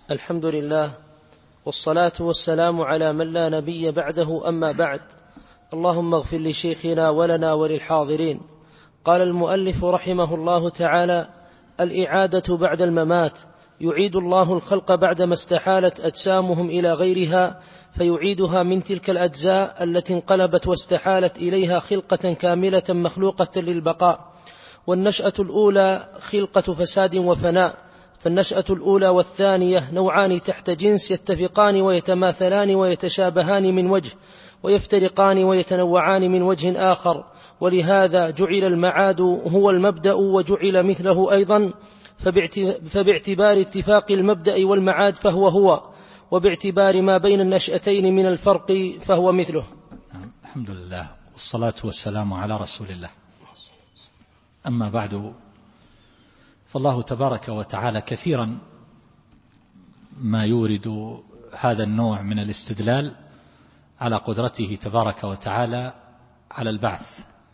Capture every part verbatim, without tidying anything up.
الحمد لله، والصلاة والسلام على من لا نبي بعده، أما بعد. اللهم اغفر لشيخنا ولنا وللحاضرين. قال المؤلف رحمه الله تعالى: الإعادة بعد الممات. يعيد الله الخلق بعدما استحالت أجسامهم إلى غيرها، فيعيدها من تلك الأجزاء التي انقلبت واستحالت إليها خلقة كاملة مخلوقة للبقاء. والنشأة الأولى خلقة فساد وفناء، فالنشأة الأولى والثانية نوعان تحت جنس، يتفقان ويتماثلان ويتشابهان من وجه، ويفترقان ويتنوعان من وجه آخر. ولهذا جعل المعاد هو المبدأ وجعل مثله أيضا، فباعتبار اتفاق المبدأ والمعاد فهو هو، وباعتبار ما بين النشأتين من الفرق فهو مثله. الحمد لله، والصلاة والسلام على رسول الله. أما بعد، فالله تبارك وتعالى كثيرا ما يورد هذا النوع من الاستدلال على قدرته تبارك وتعالى على البعث،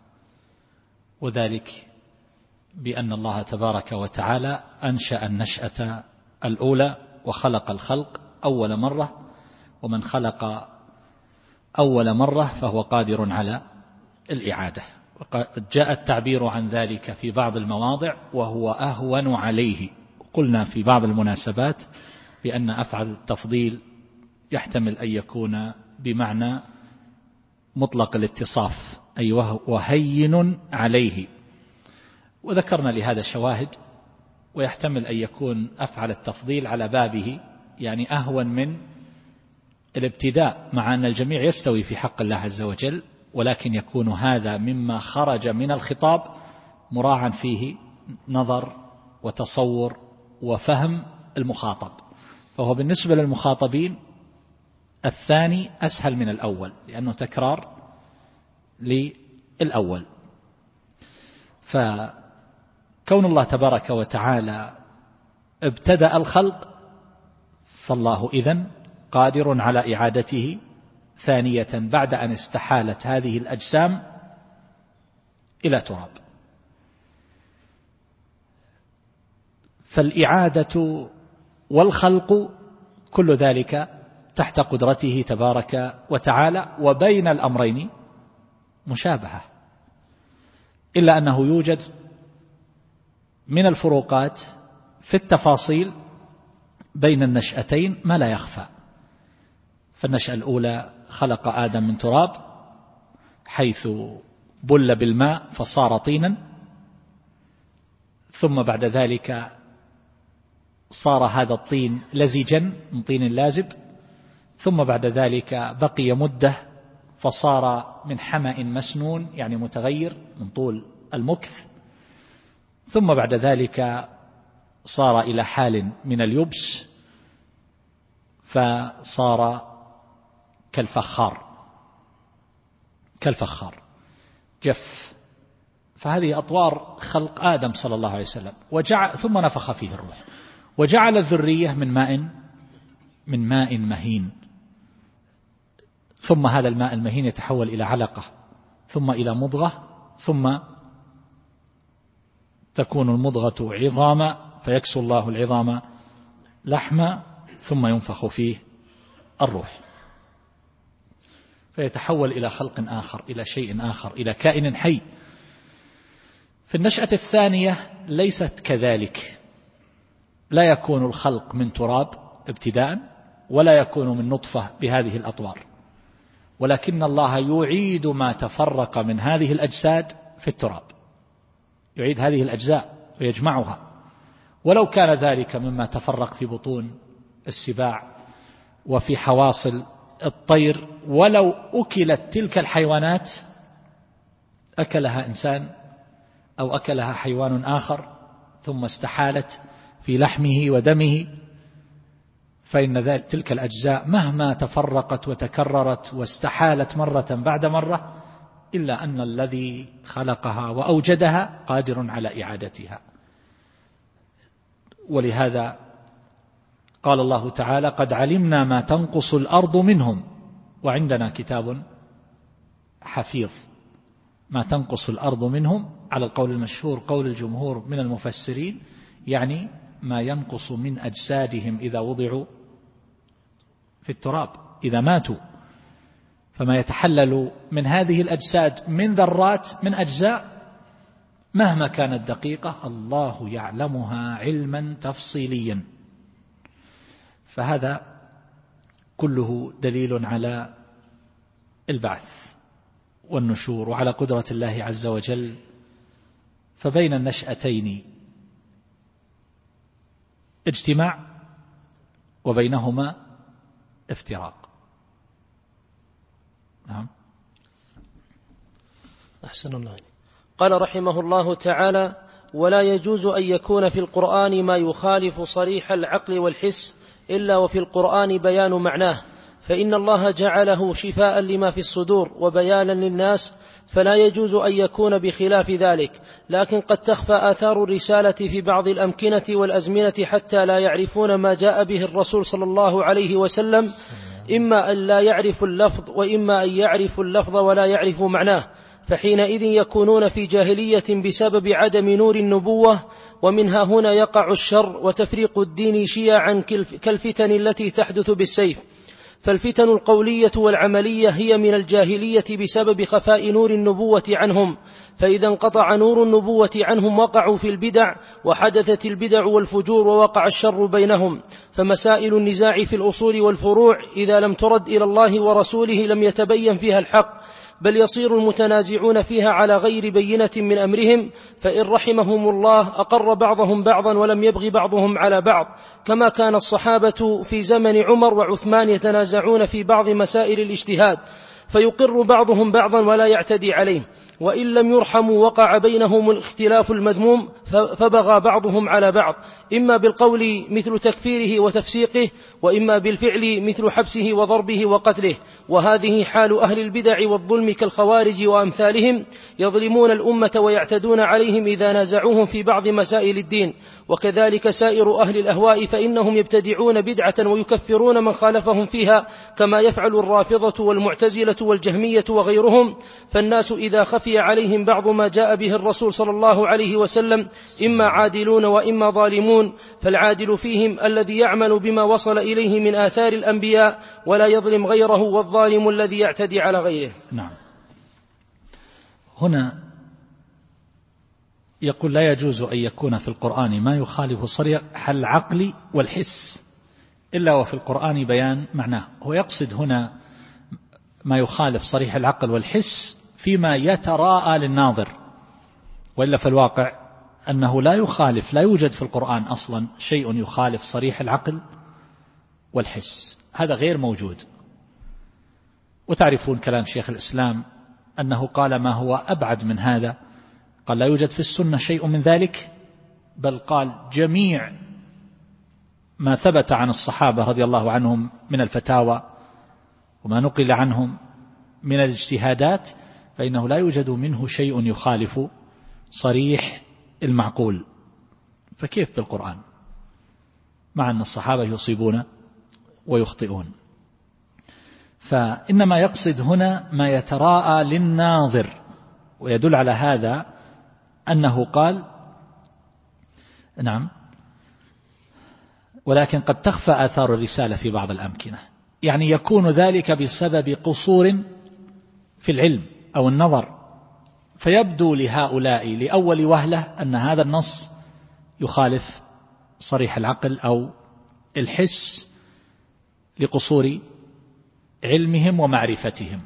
وذلك بأن الله تبارك وتعالى أنشأ النشأة الأولى وخلق الخلق أول مرة، ومن خلق أول مرة فهو قادر على الإعادة. وقد جاء التعبير عن ذلك في بعض المواضع وهو أهون عليه. قلنا في بعض المناسبات بأن أفعل التفضيل يحتمل أن يكون بمعنى مطلق الاتصاف، أي وهين عليه، وذكرنا لهذا شواهد. ويحتمل أن يكون أفعل التفضيل على بابه، يعني أهون من الابتداء، مع أن الجميع يستوي في حق الله عز وجل، ولكن يكون هذا مما خرج من الخطاب مراعا فيه نظر وتصور وفهم المخاطب، فهو بالنسبة للمخاطبين الثاني أسهل من الأول، لأنه تكرار للأول. فكون الله تبارك وتعالى ابتدأ الخلق، فالله إذن قادر على إعادته ثانية بعد أن استحالت هذه الأجسام إلى تراب. فالإعادة والخلق كل ذلك تحت قدرته تبارك وتعالى، وبين الأمرين مشابهة، إلا أنه يوجد من الفروقات في التفاصيل بين النشأتين ما لا يخفى. فالنشأة الأولى خلق آدم من تراب، حيث بل بالماء فصار طينا، ثم بعد ذلك صار هذا الطين لزجا من طين لازب، ثم بعد ذلك بقي مدة فصار من حمأ مسنون، يعني متغير من طول المكث، ثم بعد ذلك صار إلى حال من اليبس فصار كالفخار كالفخار جف. فهذه أطوار خلق آدم صلى الله عليه وسلم، وجعل ثم نفخ فيه الروح، وجعل الذرية من ماء من ماء مهين، ثم هذا الماء المهين يتحول إلى علقة، ثم إلى مضغة، ثم تكون المضغة عظاما فيكسو الله العظام لحما، ثم ينفخ فيه الروح فيتحول إلى خلق آخر، إلى شيء آخر، إلى كائن حي. في النشأة الثانية ليست كذلك، لا يكون الخلق من تراب ابتداء، ولا يكون من نطفة بهذه الأطوار، ولكن الله يعيد ما تفرق من هذه الأجساد في التراب، يعيد هذه الأجزاء ويجمعها. ولو كان ذلك مما تفرق في بطون السباع وفي حواصل الطير، ولو أكلت تلك الحيوانات، أكلها إنسان أو أكلها حيوان آخر ثم استحالت في لحمه ودمه، فإن ذلك تلك الأجزاء مهما تفرقت وتكررت واستحالت مرة بعد مرة، إلا أن الذي خلقها وأوجدها قادر على إعادتها. ولهذا قال الله تعالى: قد علمنا ما تنقص الأرض منهم وعندنا كتاب حفيظ. ما تنقص الأرض منهم على القول المشهور، قول الجمهور من المفسرين، يعني ما ينقص من أجسادهم إذا وضعوا في التراب إذا ماتوا، فما يتحلل من هذه الأجساد من ذرات من أجزاء مهما كانت دقيقة الله يعلمها علما تفصيليا. فهذا كله دليل على البعث والنشور وعلى قدرة الله عز وجل. فبين النشأتين اجتماع وبينهما افتراق. نعم. أحسن الله. قال رحمه الله تعالى: ولا يجوز أن يكون في القرآن ما يخالف صريح العقل والحس إلا وفي القرآن بيان معناه، فإن الله جعله شفاء لما في الصدور وبيانا للناس، فلا يجوز أن يكون بخلاف ذلك. لكن قد تخفى آثار الرسالة في بعض الأمكنة والأزمنة حتى لا يعرفون ما جاء به الرسول صلى الله عليه وسلم، إما أن لا يعرفوا اللفظ وإما أن يعرفوا اللفظ ولا يعرفوا معناه، فحينئذ يكونون في جاهلية بسبب عدم نور النبوة. ومنها هنا يقع الشر وتفريق الدين شيعا كالفتن التي تحدث بالسيف. فالفتن القولية والعملية هي من الجاهلية بسبب خفاء نور النبوة عنهم، فإذا انقطع نور النبوة عنهم وقعوا في البدع، وحدثت البدع والفجور ووقع الشر بينهم. فمسائل النزاع في الأصول والفروع إذا لم ترد إلى الله ورسوله لم يتبين فيها الحق، بل يصير المتنازعون فيها على غير بينة من أمرهم، فإن رحمهم الله أقر بعضهم بعضا ولم يبغ بعضهم على بعض، كما كان الصحابة في زمن عمر وعثمان يتنازعون في بعض مسائل الاجتهاد، فيقر بعضهم بعضا ولا يعتدي عليه، وإن لم يرحموا وقع بينهم الاختلاف المذموم، فبغى بعضهم على بعض، إما بالقول مثل تكفيره وتفسيقه، وإما بالفعل مثل حبسه وضربه وقتله. وهذه حال أهل البدع والظلم كالخوارج وأمثالهم، يظلمون الأمة ويعتدون عليهم إذا نازعوهم في بعض مسائل الدين. وكذلك سائر أهل الأهواء، فإنهم يبتدعون بدعة ويكفرون من خالفهم فيها، كما يفعل الرافضة والمعتزلة والجهمية وغيرهم. فالناس إذا خفي عليهم بعض ما جاء به الرسول صلى الله عليه وسلم إما عادلون وإما ظالمون، فالعادل فيهم الذي يعمل بما وصل إليه من آثار الأنبياء ولا يظلم غيره، والظالم الذي يعتدي على غيره. نعم. هنا يقول لا يجوز أن يكون في القرآن ما يخالف صريح العقل والحس إلا وفي القرآن بيان معناه. هو يقصد هنا ما يخالف صريح العقل والحس فيما يتراءى للناظر، وإلا في الواقع أنه لا يخالف، لا يوجد في القرآن أصلا شيء يخالف صريح العقل والحس، هذا غير موجود. وتعرفون كلام شيخ الإسلام أنه قال ما هو أبعد من هذا، قال لا يوجد في السنة شيء من ذلك، بل قال جميع ما ثبت عن الصحابة رضي الله عنهم من الفتاوى وما نقل عنهم من الاجتهادات فإنه لا يوجد منه شيء يخالف صريح المعقول. فكيف بالقرآن مع أن الصحابة يصيبون ويخطئون؟ فإنما يقصد هنا ما يتراءى للناظر، ويدل على هذا أنه قال نعم ولكن قد تخفى آثار الرسالة في بعض الأمكنة، يعني يكون ذلك بسبب قصور في العلم أو النظر، فيبدو لهؤلاء لأول وهلة أن هذا النص يخالف صريح العقل أو الحس لقصور علمهم ومعرفتهم،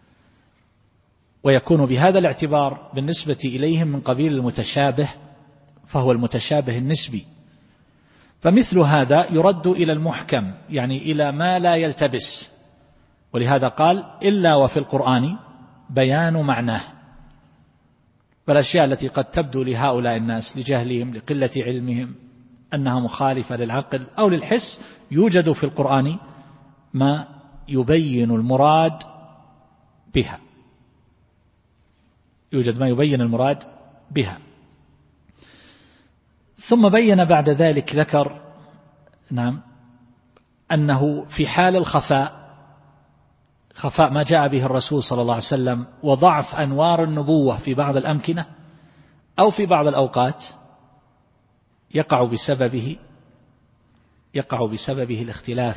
ويكون بهذا الاعتبار بالنسبة إليهم من قبيل المتشابه، فهو المتشابه النسبي. فمثل هذا يرد إلى المحكم، يعني إلى ما لا يلتبس، ولهذا قال إلا وفي القرآن بيان معناه. فالأشياء التي قد تبدو لهؤلاء الناس لجهلهم لقلة علمهم أنها مخالفة للعقل أو للحس، يوجد في القرآن ما يبين المراد بها، يوجد ما يبين المراد بها. ثم بين بعد ذلك ذكر نعم أنه في حال الخفاء، خفاء ما جاء به الرسول صلى الله عليه وسلم وضعف أنوار النبوة في بعض الأمكنة أو في بعض الأوقات، يقع بسببه يقع بسببه الاختلاف،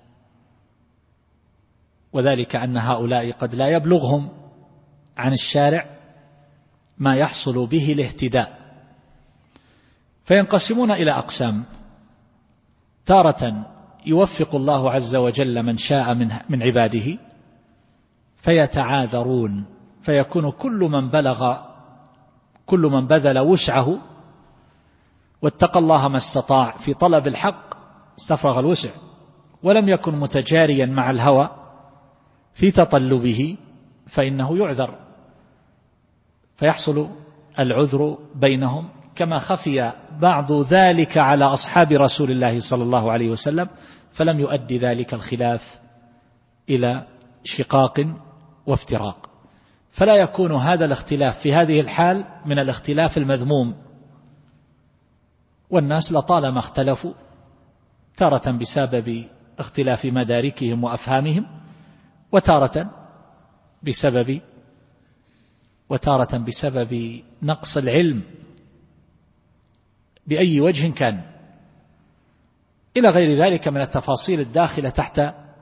وذلك أن هؤلاء قد لا يبلغهم عن الشارع ما يحصل به الاهتداء، فينقسمون إلى أقسام. تارة يوفق الله عز وجل من شاء من عباده فيتعاذرون، فيكون كل من بلغ كل من بذل وسعه واتقى الله ما استطاع في طلب الحق استفرغ الوسع، ولم يكن متجاريا مع الهوى في تطلبه، فإنه يعذر، فيحصل العذر بينهم، كما خفي بعض ذلك على أصحاب رسول الله صلى الله عليه وسلم، فلم يؤدي ذلك الخلاف إلى شقاق وافتراق. فلا يكون هذا الاختلاف في هذه الحال من الاختلاف المذموم، والناس لطالما اختلفوا، تارة بسبب اختلاف مداركهم وأفهامهم، وتارة بسبب وتارة بسبب نقص العلم بأي وجه كان، إلى غير ذلك من التفاصيل الداخلة تحت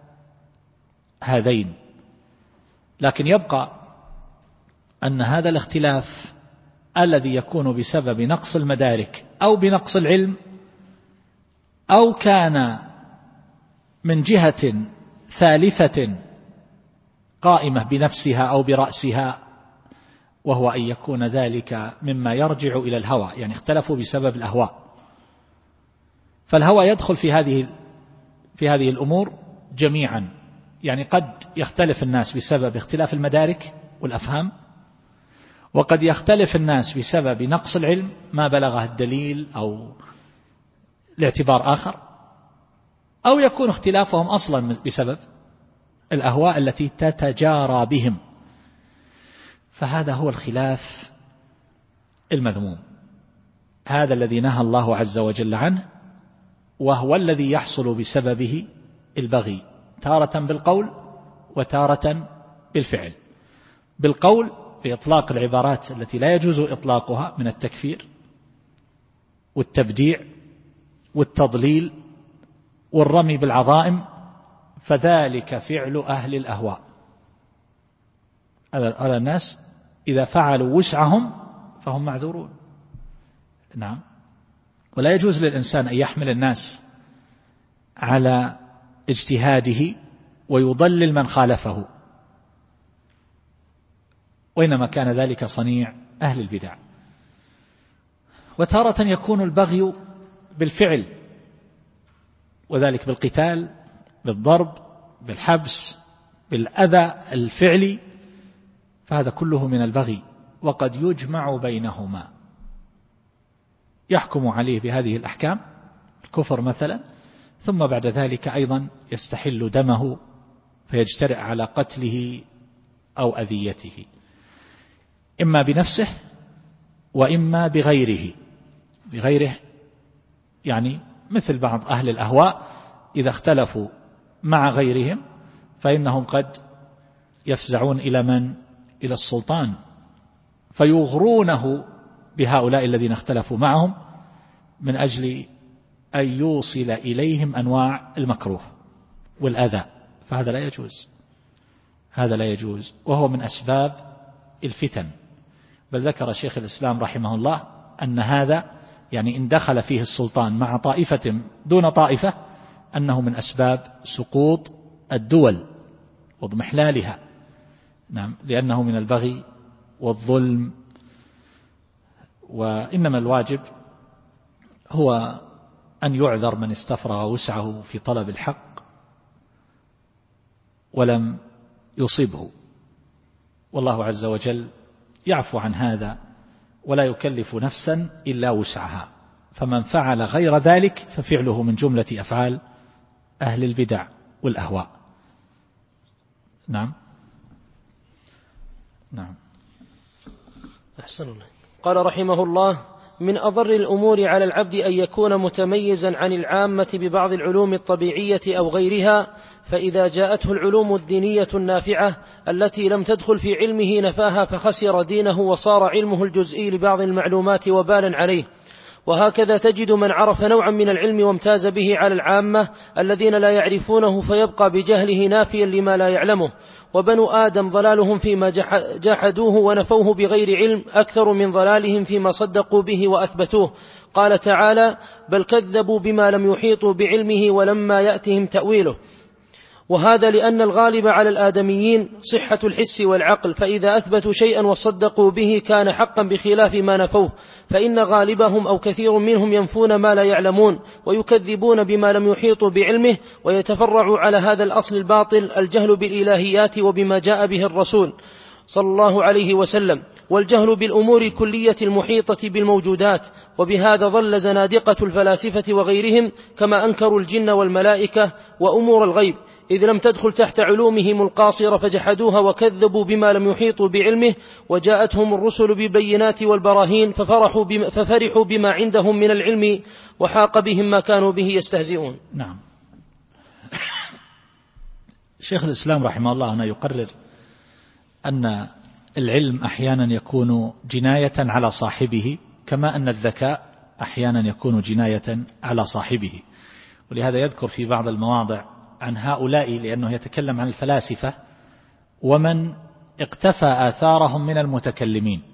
هذين. لكن يبقى أن هذا الاختلاف الذي يكون بسبب نقص المدارك أو بنقص العلم، أو كان من جهة ثالثة قائمة بنفسها أو برأسها، وهو أن يكون ذلك مما يرجع إلى الهوى، يعني اختلفوا بسبب الأهواء. فالهوى يدخل في هذه في هذه الأمور جميعا، يعني قد يختلف الناس بسبب اختلاف المدارك والأفهام، وقد يختلف الناس بسبب نقص العلم ما بلغه الدليل أو لاعتبار آخر، أو يكون اختلافهم أصلا بسبب الأهواء التي تتجارى بهم. فهذا هو الخلاف المذموم، هذا الذي نهى الله عز وجل عنه، وهو الذي يحصل بسببه البغي، تارة بالقول وتارة بالفعل. بالقول بإطلاق العبارات التي لا يجوز إطلاقها من التكفير والتبديع والتضليل والرمي بالعظائم، فذلك فعل أهل الأهواء. على الناس إذا فعلوا وسعهم فهم معذورون. نعم. ولا يجوز للإنسان أن يحمل الناس على اجتهاده ويضلل من خالفه، وإنما كان ذلك صنيع أهل البدع. وتارة يكون البغي بالفعل، وذلك بالقتال، بالضرب، بالحبس، بالأذى الفعلي، فهذا كله من البغي، وقد يجمع بينهما، يحكم عليه بهذه الأحكام الكفر مثلا، ثم بعد ذلك أيضا يستحل دمه فيجترئ على قتله أو أذيته، إما بنفسه وإما بغيره. بغيره يعني مثل بعض أهل الأهواء إذا اختلفوا مع غيرهم فإنهم قد يفزعون إلى من؟ إلى السلطان، فيغرونه بهؤلاء الذين اختلفوا معهم من أجل أن يوصل إليهم أنواع المكروه والأذى، فهذا لا يجوز، هذا لا يجوز، وهو من أسباب الفتن. بل ذكر شيخ الإسلام رحمه الله أن هذا يعني إن دخل فيه السلطان مع طائفة دون طائفة أنه من أسباب سقوط الدول واضمحلالها. نعم، لأنه من البغي والظلم. وإنما الواجب هو أن يعذر من استفرغ وسعه في طلب الحق ولم يصبه، والله عز وجل يعفو عن هذا ولا يكلف نفسا إلا وسعها، فمن فعل غير ذلك ففعله من جملة أفعال أهل البدع والأهواء. نعم نعم أحسن الله. قال رحمه الله: من أضر الأمور على العبد أن يكون متميزا عن العامة ببعض العلوم الطبيعية أو غيرها، فإذا جاءته العلوم الدينية النافعة التي لم تدخل في علمه نفاها فخسر دينه وصار علمه الجزئي لبعض المعلومات وبالا عليه، وهكذا تجد من عرف نوعا من العلم وامتاز به على العامة الذين لا يعرفونه فيبقى بجهله نافيا لما لا يعلمه. وبنو آدم ضلالهم فيما جحدوه ونفوه بغير علم أكثر من ضلالهم فيما صدقوا به وأثبتوه. قال تعالى: بل كذبوا بما لم يحيطوا بعلمه ولما يأتهم تأويله. وهذا لأن الغالب على الآدميين صحة الحس والعقل، فإذا أثبتوا شيئا وصدقوا به كان حقا بخلاف ما نفوه، فإن غالبهم أو كثير منهم ينفون ما لا يعلمون ويكذبون بما لم يحيطوا بعلمه، ويتفرع على هذا الأصل الباطل الجهل بالإلهيات وبما جاء به الرسول صلى الله عليه وسلم، والجهل بالأمور الكلية المحيطة بالموجودات. وبهذا ضل زنادقة الفلاسفة وغيرهم، كما أنكروا الجن والملائكة وأمور الغيب، إذ لم تدخل تحت علومهم القاصرة فجحدوها وكذبوا بما لم يحيطوا بعلمه، وجاءتهم الرسل بالبينات والبراهين ففرحوا بما, ففرحوا بما عندهم من العلم وحاق بهم ما كانوا به يستهزئون. نعم. شيخ الإسلام رحمه الله هنا يقرر أن العلم أحيانا يكون جناية على صاحبه، كما أن الذكاء أحيانا يكون جناية على صاحبه. ولهذا يذكر في بعض المواضع عن هؤلاء، لأنه يتكلم عن الفلاسفة ومن اقتفى آثارهم من المتكلمين: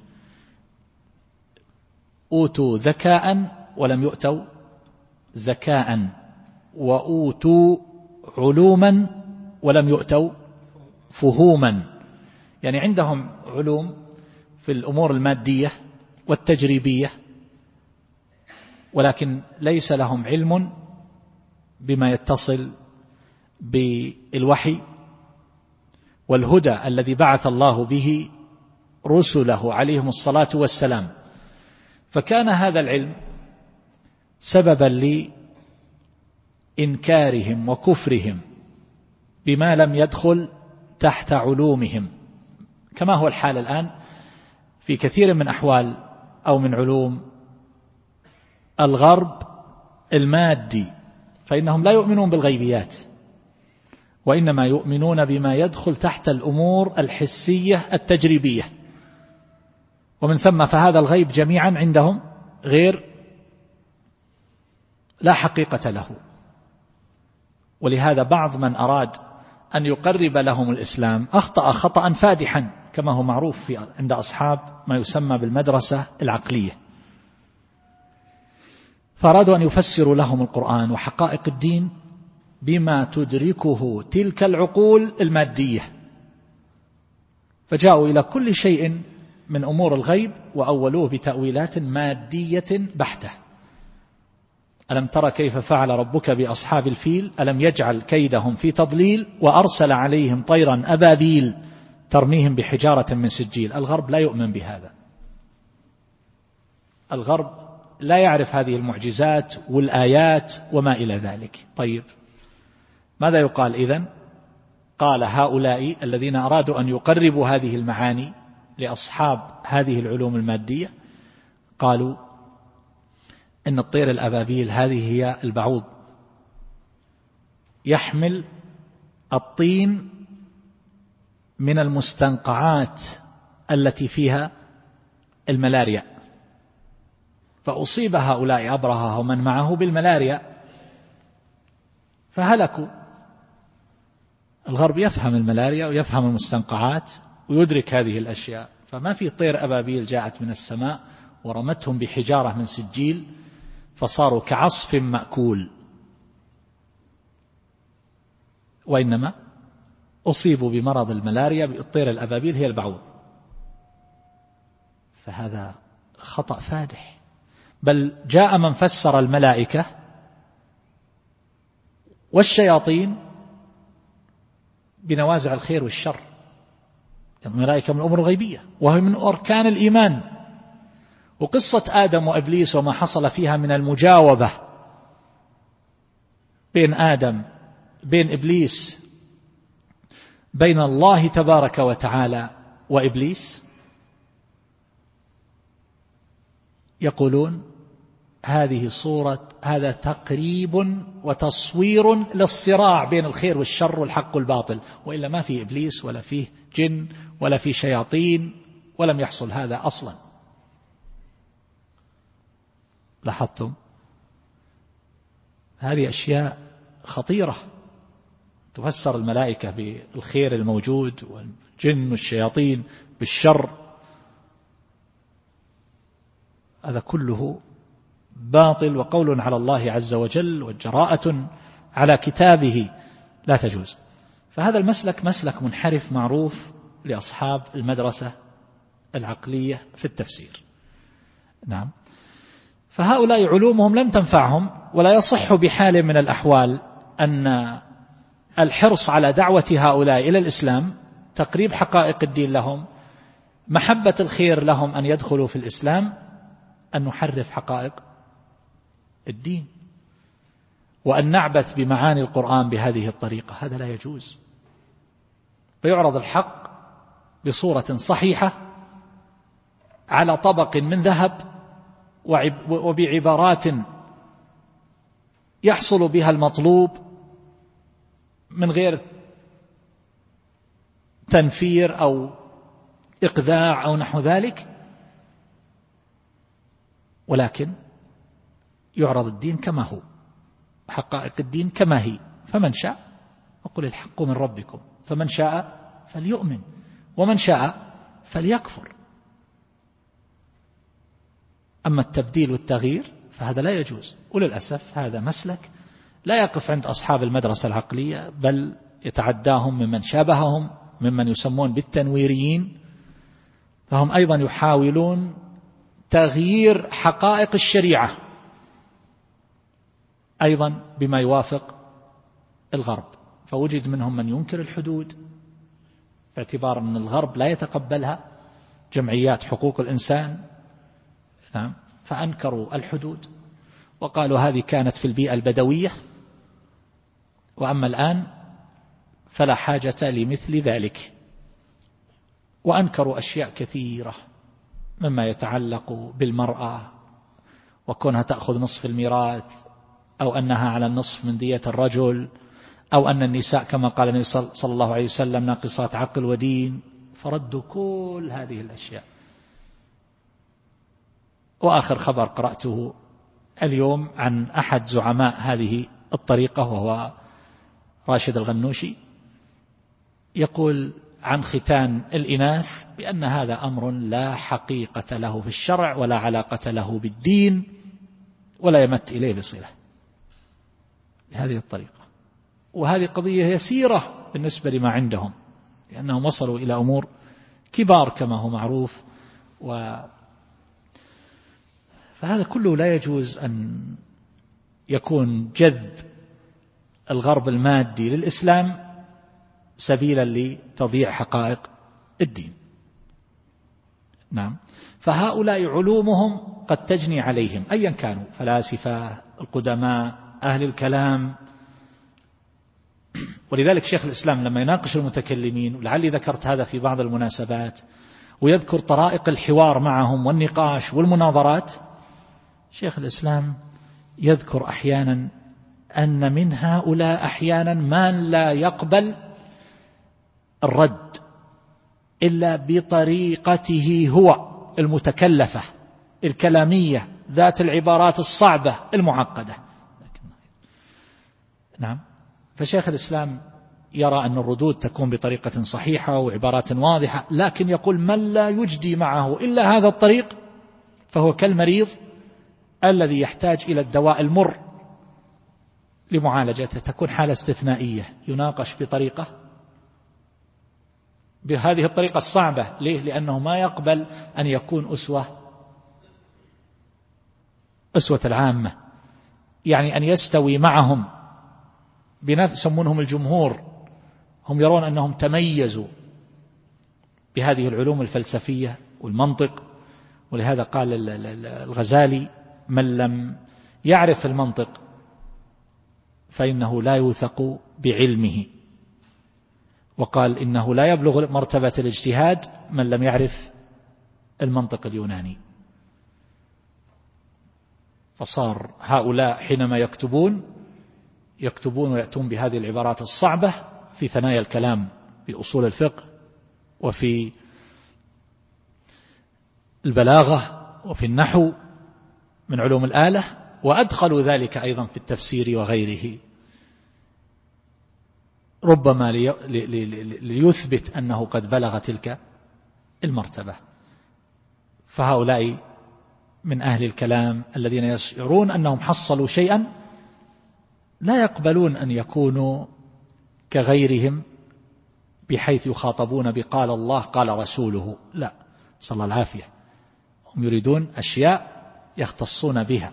أوتوا ذكاء ولم يؤتوا زكاء، وأوتوا علوما ولم يؤتوا فهوما. يعني عندهم علوم في الأمور المادية والتجريبية، ولكن ليس لهم علم بما يتصل بالوحي والهدى الذي بعث الله به رسله عليهم الصلاة والسلام. فكان هذا العلم سببا لإنكارهم وكفرهم بما لم يدخل تحت علومهم، كما هو الحال الآن في كثير من أحوال أو من علوم الغرب المادي، فإنهم لا يؤمنون بالغيبيات، وإنما يؤمنون بما يدخل تحت الأمور الحسية التجريبية، ومن ثم فهذا الغيب جميعا عندهم غير لا حقيقة له. ولهذا بعض من أراد أن يقرب لهم الإسلام أخطأ خطأ فادحا، كما هو معروف في عند أصحاب ما يسمى بالمدرسة العقلية، فأرادوا أن يفسروا لهم القرآن وحقائق الدين بما تدركه تلك العقول المادية، فجاءوا إلى كل شيء من أمور الغيب وأولوه بتأويلات مادية بحتة. ألم ترى كيف فعل ربك بأصحاب الفيل ألم يجعل كيدهم في تضليل وأرسل عليهم طيرا أبابيل ترميهم بحجارة من سجيل. الغرب لا يؤمن بهذا، الغرب لا يعرف هذه المعجزات والآيات وما إلى ذلك. طيب ماذا يقال إذن؟ قال هؤلاء الذين أرادوا أن يقربوا هذه المعاني لأصحاب هذه العلوم المادية، قالوا إن الطير الأبابيل هذه هي البعوض، يحمل الطين من المستنقعات التي فيها الملاريا، فأصيب هؤلاء أبرهة ومن معه بالملاريا فهلكوا. الغرب يفهم الملاريا ويفهم المستنقعات ويدرك هذه الأشياء، فما في طير أبابيل جاءت من السماء ورمتهم بحجارة من سجيل فصاروا كعصف مأكول، وإنما أصيبوا بمرض الملاريا بالطير الأبابيل هي البعوض. فهذا خطأ فادح. بل جاء من فسر الملائكة والشياطين بنوازع الخير والشر. الملائكة من الأمور الغيبية وهي من أركان الإيمان. وقصة آدم وإبليس وما حصل فيها من المجاوبة بين آدم بين إبليس بين الله تبارك وتعالى وإبليس، يقولون هذه صورة هذا تقريب وتصوير للصراع بين الخير والشر والحق والباطل، وإلا ما في إبليس ولا فيه جن ولا فيه شياطين ولم يحصل هذا أصلا. لاحظتم؟ هذه أشياء خطيرة. تفسر الملائكة بالخير الموجود والجن والشياطين بالشر، هذا كله باطل وقول على الله عز وجل وجراءة على كتابه لا تجوز. فهذا المسلك مسلك منحرف معروف لأصحاب المدرسة العقلية في التفسير. نعم. فهؤلاء علومهم لم تنفعهم، ولا يصح بحال من الأحوال أن الحرص على دعوة هؤلاء إلى الإسلام، تقريب حقائق الدين لهم، محبة الخير لهم أن يدخلوا في الإسلام، أن نحرف حقائق الدين وأن نعبث بمعاني القرآن بهذه الطريقة. هذا لا يجوز. فيعرض الحق بصورة صحيحة على طبق من ذهب وبعبارات يحصل بها المطلوب من غير تنفير أو إقذاع أو نحو ذلك، ولكن يعرض الدين كما هو، حقائق الدين كما هي. فمن شاء، وقل الحق من ربكم، فمن شاء فليؤمن ومن شاء فليكفر. أما التبديل والتغيير فهذا لا يجوز، وللأسف هذا مسلك لا يقف عند أصحاب المدرسة العقلية، بل يتعداهم ممن شابههم ممن يسمون بالتنويريين، فهم أيضا يحاولون تغيير حقائق الشريعة أيضا بما يوافق الغرب. فوجد منهم من ينكر الحدود باعتبار أن الغرب لا يتقبلها، جمعيات حقوق الإنسان، نعم، فأنكروا الحدود وقالوا هذه كانت في البيئة البدوية، وأما الآن فلا حاجة لمثل ذلك. وأنكروا أشياء كثيرة مما يتعلق بالمرأة وكونها تأخذ نصف الميراث، أو أنها على النصف من دية الرجل، أو أن النساء كما قال النبي صلى الله عليه وسلم ناقصات عقل ودين. فردوا كل هذه الأشياء. وآخر خبر قرأته اليوم عن أحد زعماء هذه الطريقة وهو راشد الغنوشي، يقول عن ختان الإناث بأن هذا أمر لا حقيقة له في الشرع ولا علاقة له بالدين ولا يمت إليه بصلة، بهذه الطريقة. وهذه قضية يسيرة بالنسبة لما عندهم، لأنهم وصلوا إلى أمور كبار كما هو معروف. و فهذا كله لا يجوز أن يكون جذب الغرب المادي للإسلام سبيلا لتضييع حقائق الدين. نعم. فهؤلاء علومهم قد تجني عليهم أيا كانوا، فلاسفة، القدماء، أهل الكلام. ولذلك شيخ الإسلام لما يناقش المتكلمين، ولعلي ذكرت هذا في بعض المناسبات، ويذكر طرائق الحوار معهم والنقاش والمناظرات، شيخ الإسلام يذكر أحيانا أن من هؤلاء أحيانا من لا يقبل الرد إلا بطريقته هو المتكلفة الكلامية ذات العبارات الصعبة المعقدة. نعم. فشيخ الإسلام يرى أن الردود تكون بطريقة صحيحة وعبارات واضحة، لكن يقول من لا يجدي معه إلا هذا الطريق فهو كالمريض الذي يحتاج إلى الدواء المر لمعالجته. تكون حالة استثنائية، يناقش بطريقة بهذه الطريقة الصعبة. ليه؟ لأنه ما يقبل أن يكون أسوة أسوة العامة، يعني أن يستوي معهم بنفس، يسمونهم الجمهور، هم يرون أنهم تميزوا بهذه العلوم الفلسفية والمنطق. ولهذا قال الغزالي من لم يعرف المنطق فإنه لا يوثق بعلمه، وقال إنه لا يبلغ مرتبة الاجتهاد من لم يعرف المنطق اليوناني. فصار هؤلاء حينما يكتبون يكتبون ويأتون بهذه العبارات الصعبة في ثنايا الكلام في أصول الفقه وفي البلاغة وفي النحو من علوم الآلة، وأدخلوا ذلك أيضا في التفسير وغيره، ربما ليثبت أنه قد بلغ تلك المرتبة. فهؤلاء من أهل الكلام الذين يشعرون أنهم حصلوا شيئا لا يقبلون أن يكونوا كغيرهم بحيث يخاطبون بقال الله قال رسوله، لا، صلى الله العافية. هم يريدون أشياء يختصون بها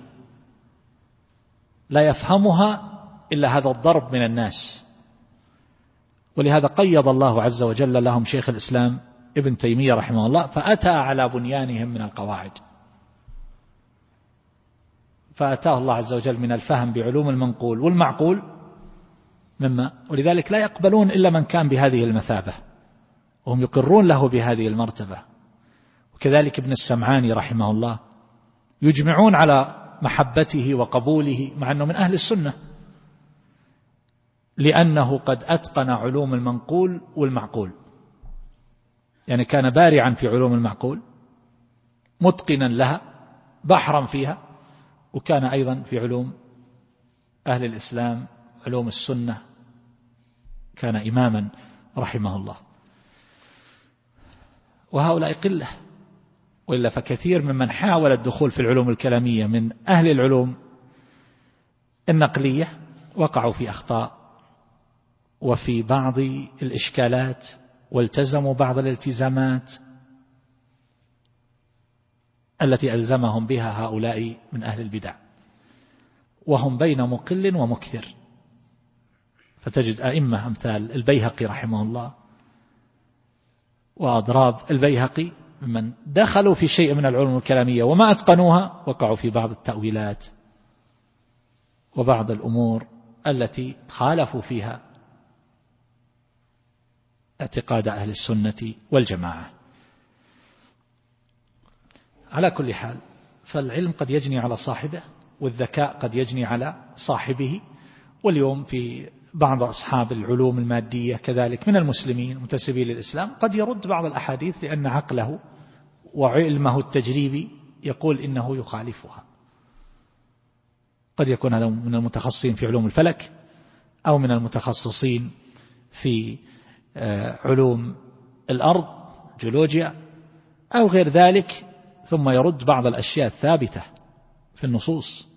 لا يفهمها إلا هذا الضرب من الناس. ولهذا قيض الله عز وجل لهم شيخ الإسلام ابن تيمية رحمه الله، فأتى على بنيانهم من القواعد، فأتاه الله عز وجل من الفهم بعلوم المنقول والمعقول مما، ولذلك لا يقبلون إلا من كان بهذه المثابة، وهم يقرون له بهذه المرتبة. وكذلك ابن السمعاني رحمه الله يجمعون على محبته وقبوله مع أنه من أهل السنة، لأنه قد أتقن علوم المنقول والمعقول، يعني كان بارعا في علوم المعقول متقنا لها بحرا فيها، وكان أيضا في علوم أهل الإسلام علوم السنة كان إماما رحمه الله. وهؤلاء قلة، وإلا فكثير ممن حاول الدخول في العلوم الكلامية من أهل العلوم النقلية وقعوا في أخطاء وفي بعض الإشكالات، والتزموا بعض الالتزامات التي ألزمهم بها هؤلاء من أهل البدع، وهم بين مقل ومكثر. فتجد أئمة أمثال البيهقي رحمه الله وأضراب البيهقي من دخلوا في شيء من العلوم الكلامية وما أتقنوها، وقعوا في بعض التأويلات وبعض الأمور التي خالفوا فيها اعتقاد أهل السنة والجماعة. على كل حال، فالعلم قد يجني على صاحبه، والذكاء قد يجني على صاحبه. واليوم في بعض أصحاب العلوم المادية كذلك من المسلمين متسبين للإسلام قد يرد بعض الأحاديث لأن عقله وعلمه التجريبي يقول إنه يخالفها. قد يكون هذا من المتخصصين في علوم الفلك، أو من المتخصصين في علوم الأرض جيولوجيا أو غير ذلك، ثم يرد بعض الأشياء الثابتة في النصوص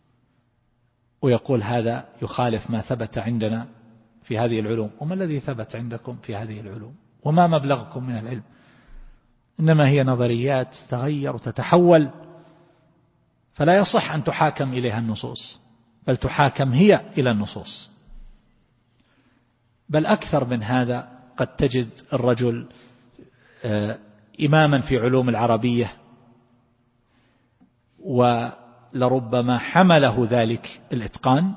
ويقول هذا يخالف ما ثبت عندنا في هذه العلوم. وما الذي ثبت عندكم في هذه العلوم؟ وما مبلغكم من العلم؟ إنما هي نظريات تغير وتتحول، فلا يصح أن تحاكم إليها النصوص، بل تحاكم هي إلى النصوص. بل أكثر من هذا، قد تجد الرجل إماما في علوم العربية ولربما حمله ذلك الإتقان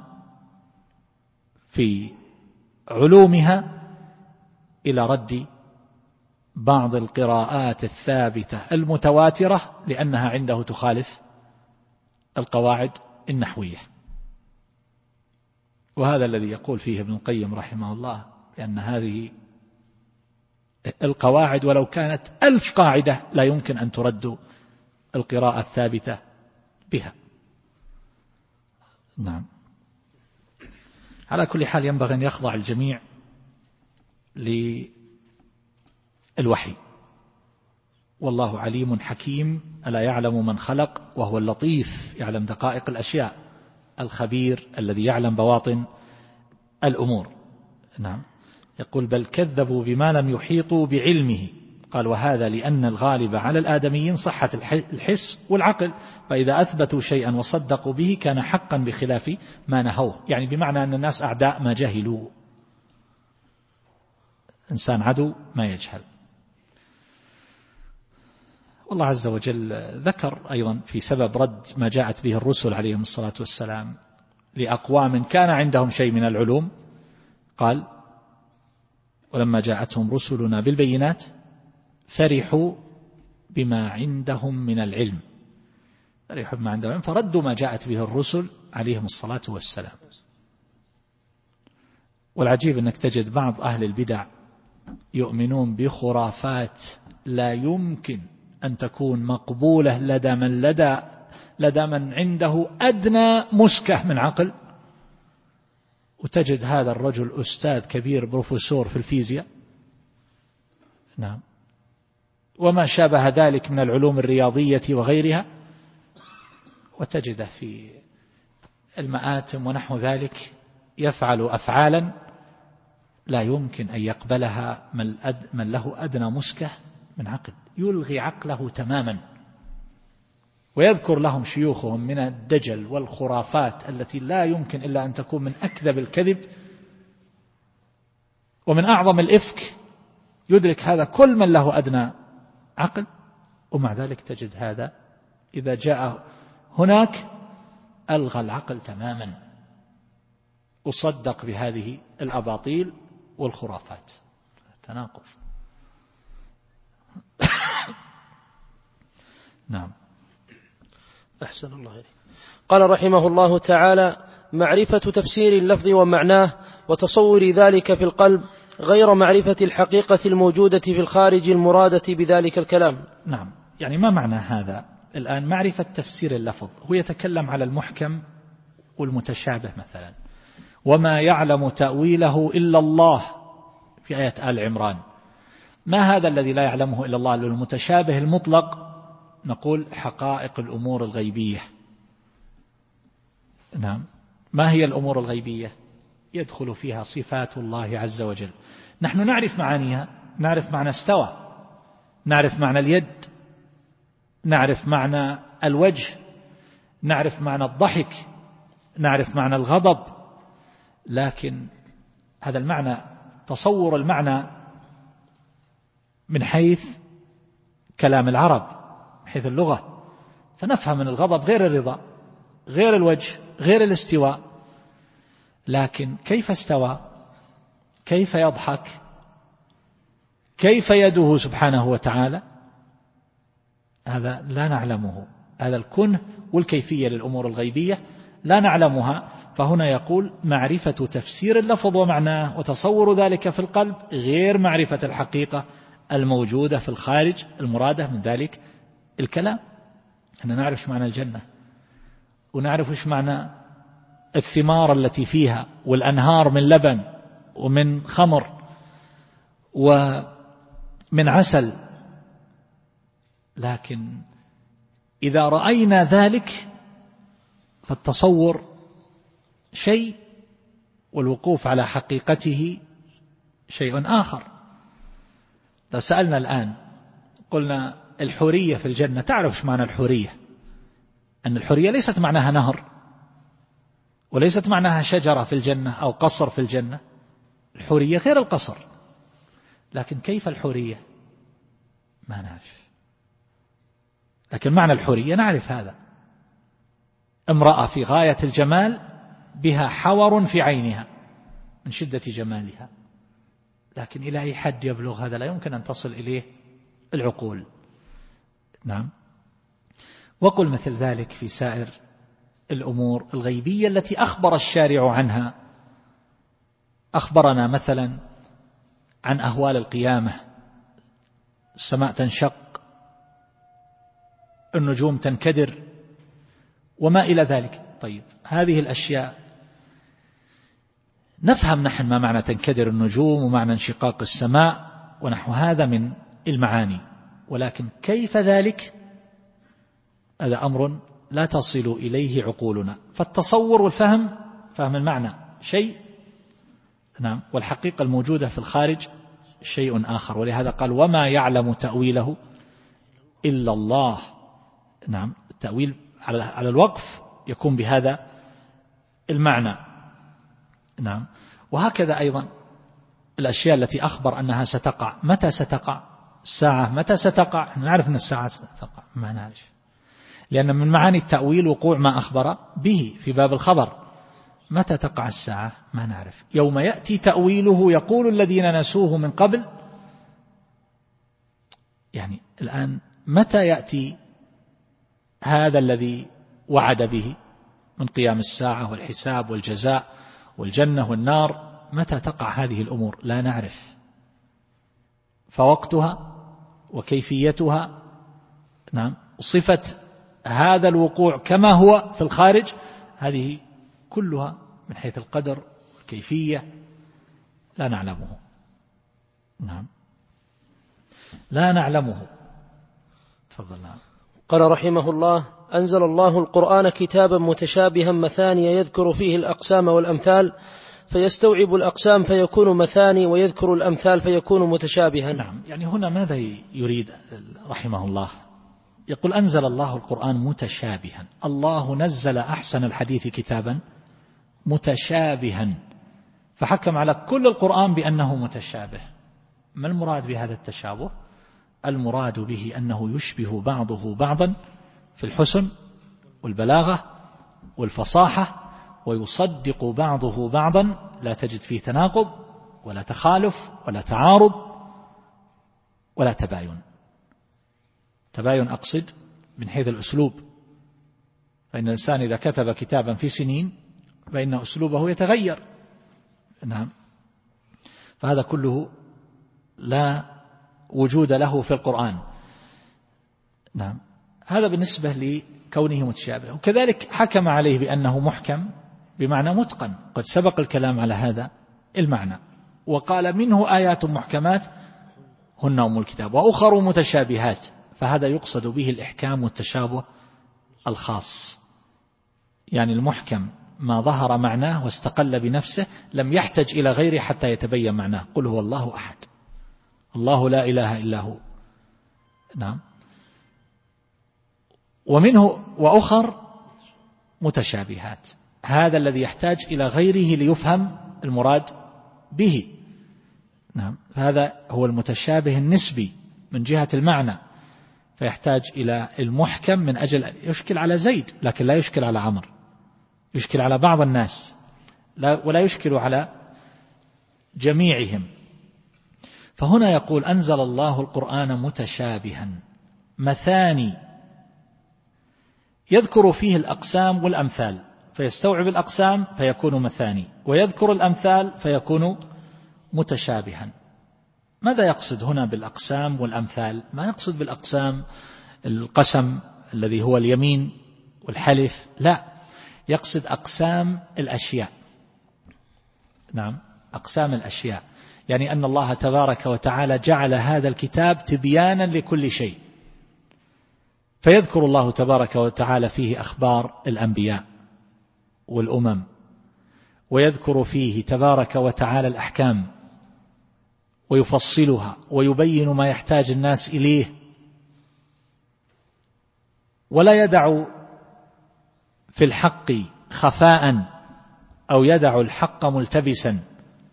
في علومها إلى رد بعض القراءات الثابتة المتواترة لأنها عنده تخالف القواعد النحوية. وهذا الذي يقول فيه ابن القيم رحمه الله، لأن هذه القواعد ولو كانت ألف قاعدة لا يمكن أن ترد القراءة الثابتة بها. نعم. على كل حال ينبغي أن يخضع الجميع للوحي، والله عليم حكيم، ألا يعلم من خلق وهو اللطيف، يعلم دقائق الأشياء، الخبير الذي يعلم بواطن الأمور. نعم. يقول بل كذبوا بما لم يحيطوا بعلمه. قال وهذا لأن الغالب على الآدميين صحة الحس والعقل، فإذا أثبتوا شيئا وصدقوا به كان حقا بخلاف ما نهوه. يعني بمعنى أن الناس أعداء ما جهلوا، إنسان عدو ما يجهل. والله عز وجل ذكر أيضا في سبب رد ما جاءت به الرسل عليهم الصلاة والسلام لأقوام كان عندهم شيء من العلوم، قال ولما جاءتهم رسلنا بالبينات فرحوا بما عندهم من العلم، فرحوا بما عندهم العلم فردوا ما جاءت به الرسل عليهم الصلاة والسلام. والعجيب أنك تجد بعض أهل البدع يؤمنون بخرافات لا يمكن أن تكون مقبولة لدى من لدى لدى من عنده أدنى مسكة من عقل، وتجد هذا الرجل أستاذ كبير بروفيسور في الفيزياء، نعم، وما شابه ذلك من العلوم الرياضية وغيرها، وتجده في المآتم ونحو ذلك يفعل أفعالا لا يمكن أن يقبلها من له أدنى مسكة من عقل، يلغي عقله تماما. ويذكر لهم شيوخهم من الدجل والخرافات التي لا يمكن إلا أن تكون من أكذب الكذب ومن أعظم الإفك، يدرك هذا كل من له أدنى عقل، ومع ذلك تجد هذا إذا جاء هناك ألغى العقل تماما، وصدق بهذه الأباطيل والخرافات. تناقض. نعم. أحسن الله إليك. قال رحمه الله تعالى: معرفة تفسير اللفظ ومعناه وتصور ذلك في القلب غير معرفة الحقيقة الموجودة في الخارج المرادة بذلك الكلام. نعم، يعني ما معنى هذا الآن؟ معرفة تفسير اللفظ، هو يتكلم على المحكم والمتشابه مثلا، وما يعلم تأويله إلا الله في آية آل عمران. ما هذا الذي لا يعلمه إلا الله؟ المتشابه المطلق نقول حقائق الأمور الغيبية. نعم، ما هي الأمور الغيبية؟ يدخل فيها صفات الله عز وجل، نحن نعرف معانيها، نعرف معنى استوى، نعرف معنى اليد، نعرف معنى الوجه، نعرف معنى الضحك، نعرف معنى الغضب، لكن هذا المعنى تصور المعنى من حيث كلام العرب، من حيث اللغة، فنفهم من الغضب غير الرضا، غير الوجه، غير الاستواء. لكن كيف استوى، كيف يضحك، كيف يده سبحانه وتعالى، هذا لا نعلمه. هذا الكنه والكيفية للأمور الغيبية لا نعلمها. فهنا يقول معرفة تفسير اللفظ ومعناه وتصور ذلك في القلب غير معرفة الحقيقة الموجودة في الخارج المرادة من ذلك الكلام. احنا نعرف معنى الجنة، ونعرف ايش معنى الثمار التي فيها، والأنهار من لبن ومن خمر ومن عسل، لكن إذا رأينا ذلك فالتصور شيء والوقوف على حقيقته شيء آخر. لو سألنا الآن قلنا الحورية في الجنة، تعرف ايش معنى الحورية؟ أن الحورية ليست معناها نهر، وليست معناها شجرة في الجنة أو قصر في الجنة. الحورية غير القصر، لكن كيف الحورية ما نعرف، لكن معنى الحورية نعرف هذا. امرأة في غاية الجمال بها حور في عينها من شدة جمالها، لكن إلى أي حد يبلغ هذا؟ لا يمكن أن تصل إليه العقول. نعم. وقل مثل ذلك في سائر الأمور الغيبية التي أخبر الشارع عنها. أخبرنا مثلا عن أهوال القيامة، السماء تنشق، النجوم تنكدر، وما إلى ذلك. طيب، هذه الأشياء نفهم نحن ما معنى تنكدر النجوم ومعنى انشقاق السماء ونحو هذا من المعاني، ولكن كيف ذلك؟ هذا أمر لا تصل إليه عقولنا. فالتصور والفهم، فهم المعنى شيء، نعم، والحقيقة الموجودة في الخارج شيء آخر. ولهذا قال وما يعلم تأويله إلا الله. نعم، التأويل على الوقف يكون بهذا المعنى. نعم. وهكذا أيضا الأشياء التي أخبر أنها ستقع، متى ستقع الساعة؟ متى ستقع؟ نعرف أن الساعة ستقع، ما نعرف، لأن من معاني التأويل وقوع ما أخبر به في باب الخبر. متى تقع الساعة؟ ما نعرف. يوم يأتي تأويله يقول الذين نسوه من قبل، يعني الآن متى يأتي هذا الذي وعد به من قيام الساعة والحساب والجزاء والجنة والنار؟ متى تقع هذه الأمور؟ لا نعرف. فوقتها وكيفيتها، نعم، صفة هذا الوقوع كما هو في الخارج، هذه كلها من حيث القدر والكيفية لا نعلمه. نعم لا نعلمه. تفضل. نعم. قال رحمه الله: أنزل الله القرآن كتابا متشابها مثاني يذكر فيه الأقسام والأمثال، فيستوعب الأقسام فيكون مثاني، ويذكر الأمثال فيكون متشابها. نعم. يعني هنا ماذا يريد رحمه الله؟ يقول أنزل الله القرآن متشابها. الله نزل أحسن الحديث كتابا متشابها، فحكم على كل القرآن بأنه متشابه. ما المراد بهذا التشابه؟ المراد به أنه يشبه بعضه بعضا في الحسن والبلاغة والفصاحة، ويصدق بعضه بعضا، لا تجد فيه تناقض ولا تخالف ولا تعارض ولا تباين. تباين أقصد من حيث الأسلوب، فإن الإنسان إذا كتب كتابا في سنين فإن أسلوبه يتغير. نعم. فهذا كله لا وجود له في القرآن. نعم. هذا بالنسبة لكونه متشابه. وكذلك حكم عليه بأنه محكم بمعنى متقن، قد سبق الكلام على هذا المعنى، وقال منه آيات محكمات هن أم الكتاب وأخر متشابهات، فهذا يقصد به الإحكام والتشابه الخاص. يعني المحكم ما ظهر معناه واستقل بنفسه، لم يحتج إلى غيره حتى يتبين معناه. قل هو الله أحد، الله لا إله إلا هو. نعم. ومنه وأخر متشابهات، هذا الذي يحتاج إلى غيره ليفهم المراد به. نعم. هذا هو المتشابه النسبي من جهة المعنى، فيحتاج إلى المحكم من أجل يشكل على زيد لكن لا يشكل على عمرو، يشكل على بعض الناس لا ولا يشكل على جميعهم. فهنا يقول أنزل الله القرآن متشابها مثاني يذكر فيه الأقسام والأمثال، فيستوعب الأقسام فيكون مثاني، ويذكر الأمثال فيكون متشابها. ماذا يقصد هنا بالأقسام والأمثال؟ ما يقصد بالأقسام القسم الذي هو اليمين والحلف، لا، يقصد أقسام الأشياء. نعم. أقسام الأشياء، يعني أن الله تبارك وتعالى جعل هذا الكتاب تبيانا لكل شيء، فيذكر الله تبارك وتعالى فيه أخبار الأنبياء والأمم، ويذكر فيه تبارك وتعالى الأحكام ويفصلها ويبين ما يحتاج الناس إليه، ولا يدع في الحق خفاء أو يدع الحق ملتبسا،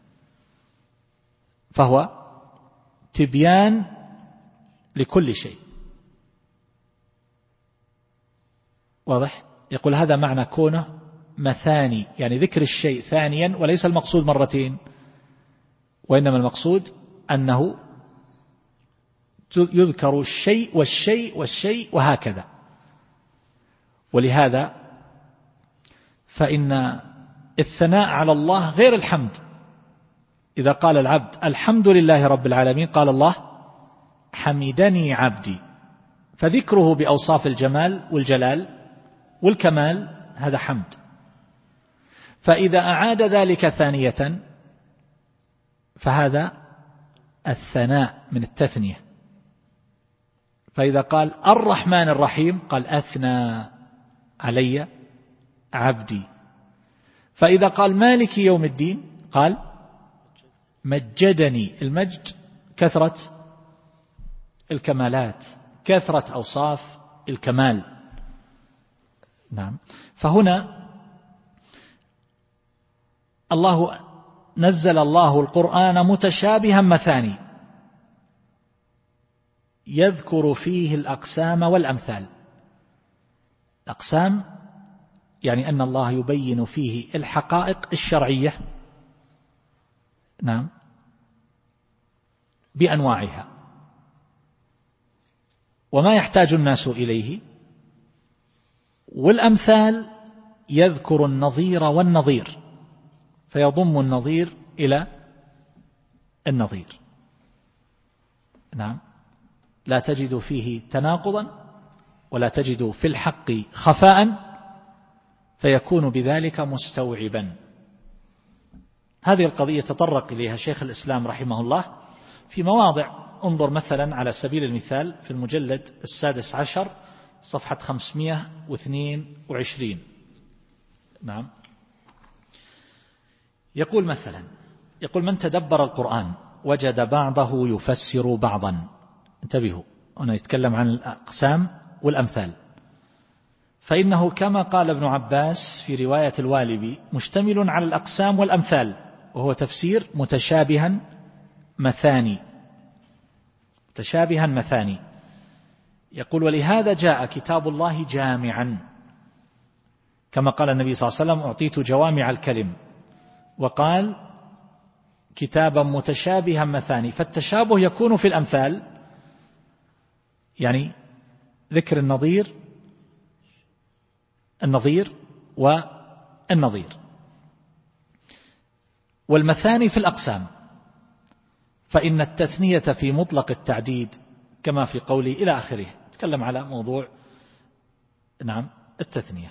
فهو تبيان لكل شيء. واضح؟ يقول هذا معنى كونه مثاني، يعني ذكر الشيء ثانيا، وليس المقصود مرتين، وإنما المقصود أنه يذكر الشيء والشيء والشيء وهكذا. ولهذا فإن الثناء على الله غير الحمد. إذا قال العبد الحمد لله رب العالمين قال الله حمدني عبدي، فذكره بأوصاف الجمال والجلال والكمال هذا حمد. فإذا أعاد ذلك ثانية فهذا الثناء من التثنية. فإذا قال الرحمن الرحيم قال أثنى علي عبدي. فإذا قال مالك يوم الدين قال مجدني. المجد كثرة الكمالات، كثرة أوصاف الكمال. نعم. فهنا الله نزل الله القرآن متشابها مثاني يذكر فيه الأقسام والأمثال. الأقسام يعني أن الله يبين فيه الحقائق الشرعية، نعم، بأنواعها وما يحتاج الناس إليه. والأمثال يذكر النظير والنظير، فيضم النظير إلى النظير. نعم. لا تجد فيه تناقضا ولا تجد في الحق خفاء فيكون بذلك مستوعبا. هذه القضية تطرق إليها شيخ الإسلام رحمه الله في مواضع. انظر مثلا على سبيل المثال في المجلد السادس عشر صفحة خمسمائة واثنين وعشرين. نعم. يقول مثلا يقول من تدبر القرآن وجد بعضه يفسر بعضا. انتبهوا، هنا يتكلم عن الأقسام والأمثال. فإنه كما قال ابن عباس في رواية الوالبي مشتمل على الأقسام والأمثال، وهو تفسير متشابها مثاني متشابها مثاني. يقول ولهذا جاء كتاب الله جامعا، كما قال النبي صلى الله عليه وسلم أعطيت جوامع الكلم، وقال كتابا متشابها مثاني. فالتشابه يكون في الأمثال، يعني ذكر النظير النظير والنظير، والمثاني في الأقسام. فإن التثنية في مطلق التعديد كما في قولي إلى آخره. تكلم على موضوع نعم التثنية.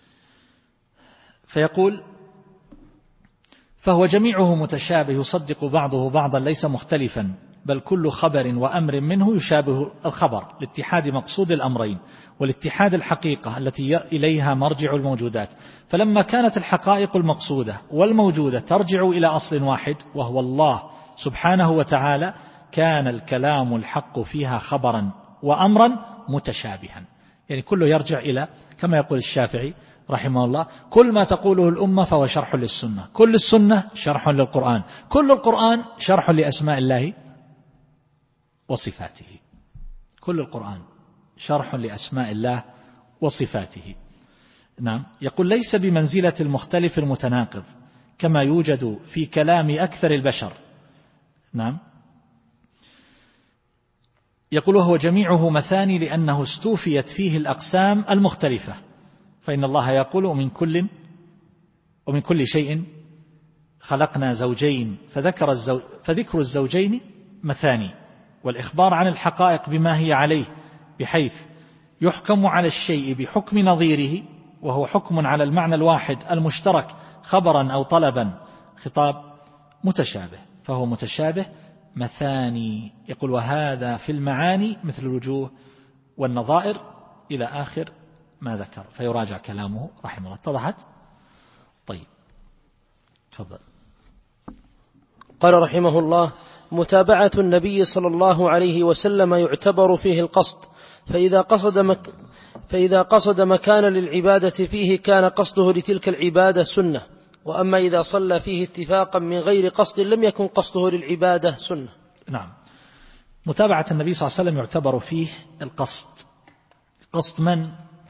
فيقول فهو جميعه متشابه يصدق بعضه بعضا ليس مختلفا، بل كل خبر وأمر منه يشابه الخبر لاتحاد مقصود الأمرين والاتحاد الحقيقة التي إليها مرجع الموجودات. فلما كانت الحقائق المقصودة والموجودة ترجع إلى أصل واحد وهو الله سبحانه وتعالى، كان الكلام الحق فيها خبرا وأمرا متشابها. يعني كله يرجع إلى كما يقول الشافعي رحمه الله كل ما تقوله الأمة فهو شرح للسنة، كل السنة شرح للقرآن، كل القرآن شرح لأسماء الله وصفاته، كل القرآن شرح لأسماء الله وصفاته. نعم. يقول ليس بمنزلة المختلف المتناقض كما يوجد في كلام أكثر البشر. نعم. يقول وهو جميعه مثاني لأنه استوفيت فيه الأقسام المختلفة. فإن الله يقول ومن كل ومن كل شيء خلقنا زوجين فذكر الزوج فذكر الزوجين مثاني، والإخبار عن الحقائق بما هي عليه بحيث يحكم على الشيء بحكم نظيره، وهو حكم على المعنى الواحد المشترك خبرا أو طلبا، خطاب متشابه، فهو متشابه مثاني. يقول وهذا في المعاني مثل الوجوه والنظائر إلى آخر ما ذكر، فيراجع كلامه رحمه الله. اتضحت؟ طيب تفضل. قال رحمه الله متابعة النبي صلى الله عليه وسلم يعتبر فيه القصد، فإذا قصد, مك فإذا قصد مكان للعبادة فيه كان قصده لتلك العبادة سنة، وأما إذا صلى فيه اتفاقا من غير قصد لم يكن قصده للعبادة سنة. نعم. متابعة النبي صلى الله عليه وسلم يعتبر فيه القصد. قصد من؟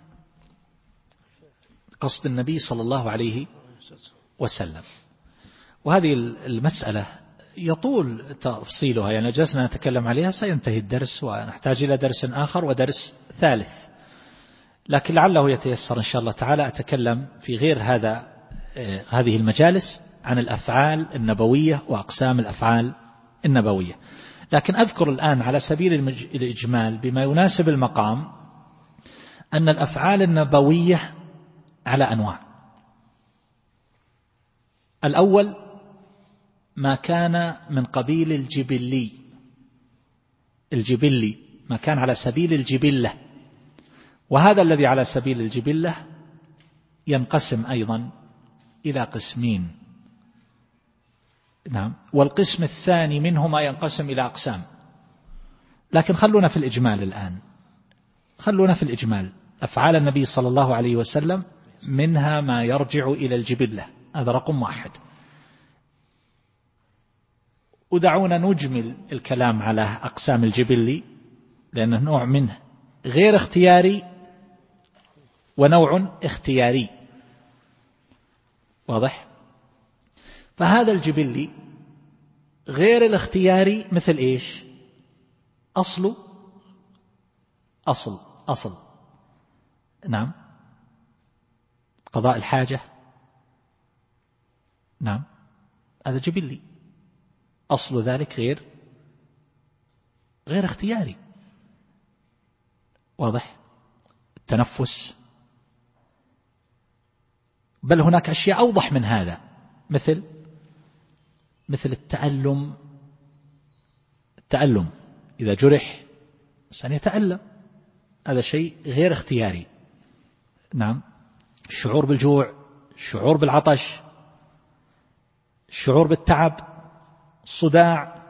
قصد النبي صلى الله عليه وسلم. وهذه المسألة يطول تفصيلها، يعني جلسنا نتكلم عليها سينتهي الدرس ونحتاج إلى درس آخر ودرس ثالث، لكن لعله يتيسر إن شاء الله تعالى أتكلم في غير هذا هذه المجالس عن الأفعال النبوية وأقسام الأفعال النبوية. لكن أذكر الآن على سبيل الإجمال بما يناسب المقام أن الأفعال النبوية على أنواع. الأول ما كان من قبيل الجبلي الجبلي ما كان على سبيل الجبلة، وهذا الذي على سبيل الجبلة ينقسم أيضا إلى قسمين. نعم. والقسم الثاني منهما ينقسم إلى أقسام، لكن خلونا في الإجمال الآن. خلونا في الإجمال. أفعال النبي صلى الله عليه وسلم منها ما يرجع إلى الجبلة، هذا رقم واحد. ودعونا نجمل الكلام على أقسام الجبلي، لأنه نوع منه غير اختياري ونوع اختياري. واضح؟ فهذا الجبلي غير الاختياري مثل إيش؟ أصل أصل أصل نعم قضاء الحاجة. نعم هذا جبلي، أصل ذلك غير غير اختياري. واضح؟ التنفس، بل هناك أشياء أوضح من هذا، مثل مثل التألم. التألم إذا جرح الإنسان يتألم، هذا شيء غير اختياري. نعم، الشعور بالجوع، الشعور بالعطش، الشعور بالتعب، الصداع،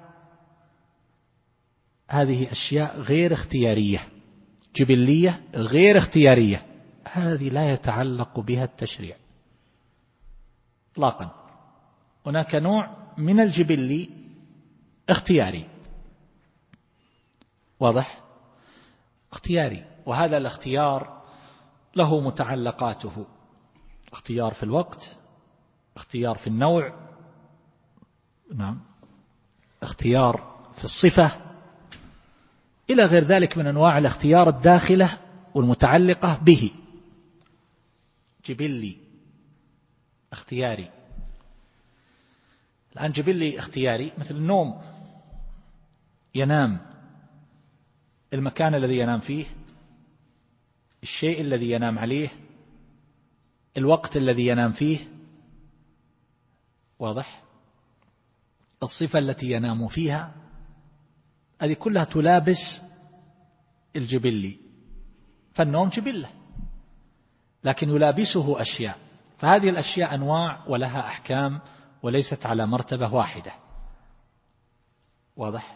هذه أشياء غير اختيارية، جبلية غير اختيارية، هذه لا يتعلق بها التشريع إطلاقا. هناك نوع من الجبلي اختياري، واضح؟ اختياري، وهذا الاختيار له متعلقاته، اختيار في الوقت، اختيار في النوع، نعم، اختيار في الصفة، إلى غير ذلك من أنواع الاختيار الداخلة والمتعلقة به. جبلي اختياري. الآن جبلي اختياري مثل النوم، ينام، المكان الذي ينام فيه، الشيء الذي ينام عليه، الوقت الذي ينام فيه، واضح؟ الصفة التي ينام فيها، هذه كلها تلابس الجبلي. فالنوم جبلة، لكن يلابسه أشياء، فهذه الأشياء أنواع ولها أحكام وليست على مرتبة واحدة، واضح؟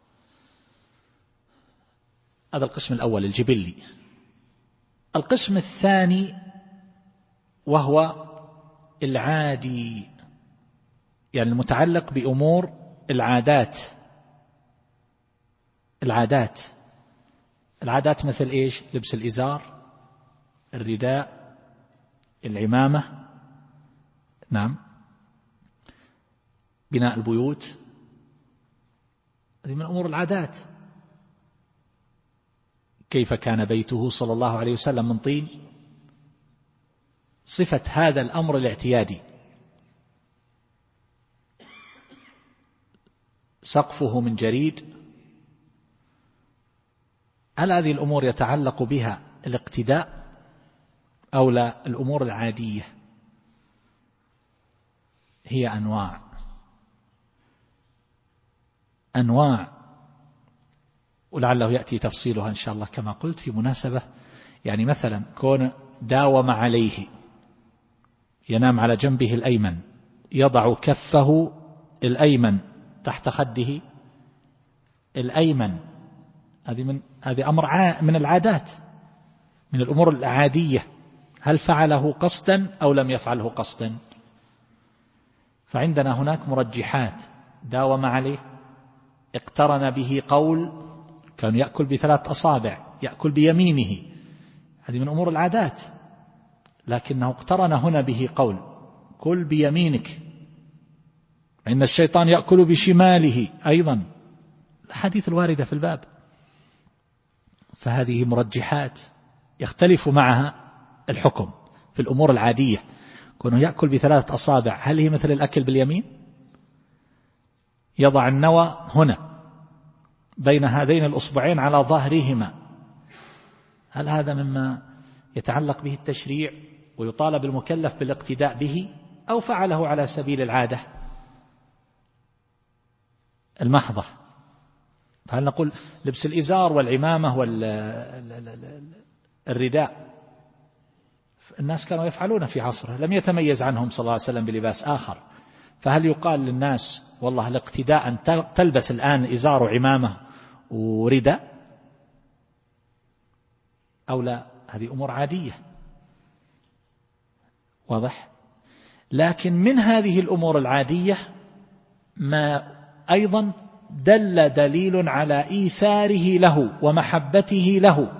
هذا القسم الأول الجبلي. القسم الثاني وهو العادي، يعني المتعلق بأمور العادات. العادات العادات مثل إيش؟ لبس الإزار، الرداء، العمامة، نعم، بناء البيوت، هذه من أمور العادات. كيف كان بيته صلى الله عليه وسلم من طين، صفة هذا الأمر الاعتيادي. سقفه من جريد، هل هذه الأمور يتعلق بها الاقتداء أو لا؟ الأمور العادية هي أنواع أنواع ولعله يأتي تفصيلها إن شاء الله كما قلت في مناسبة. يعني مثلا كون داوم عليه، ينام على جنبه الأيمن، يضع كفه الأيمن تحت خده الأيمن، هذه من هذه أمر من العادات، من الأمور العادية. هل فعله قصدا أو لم يفعله قصدا؟ فعندنا هناك مرجحات. داوم عليه، اقترن به قول، كان يأكل بثلاث أصابع، يأكل بيمينه، هذه من أمور العادات، لكنه اقترن هنا به قول، كل بيمينك، إن الشيطان يأكل بشماله أيضا، الحديث الواردة في الباب. فهذه مرجحات يختلف معها الحكم في الأمور العادية. كونه يأكل بثلاث أصابع، هل هي مثل الأكل باليمين؟ يضع النوى هنا بين هذين الأصبعين على ظهرهما، هل هذا مما يتعلق به التشريع ويطالب المكلف بالاقتداء به، أو فعله على سبيل العادة المحضة؟ فهل نقول لبس الإزار والعمامة والرداء الناس كانوا يفعلون في عصره، لم يتميز عنهم صلى الله عليه وسلم بلباس آخر، فهل يقال للناس والله الاقتداء أن تلبس الآن إزار وعمامة ورداء أو لا؟ هذه أمور عادية، واضح؟ لكن من هذه الأمور العادية ما أيضا دل دليل على إيثاره له ومحبته له،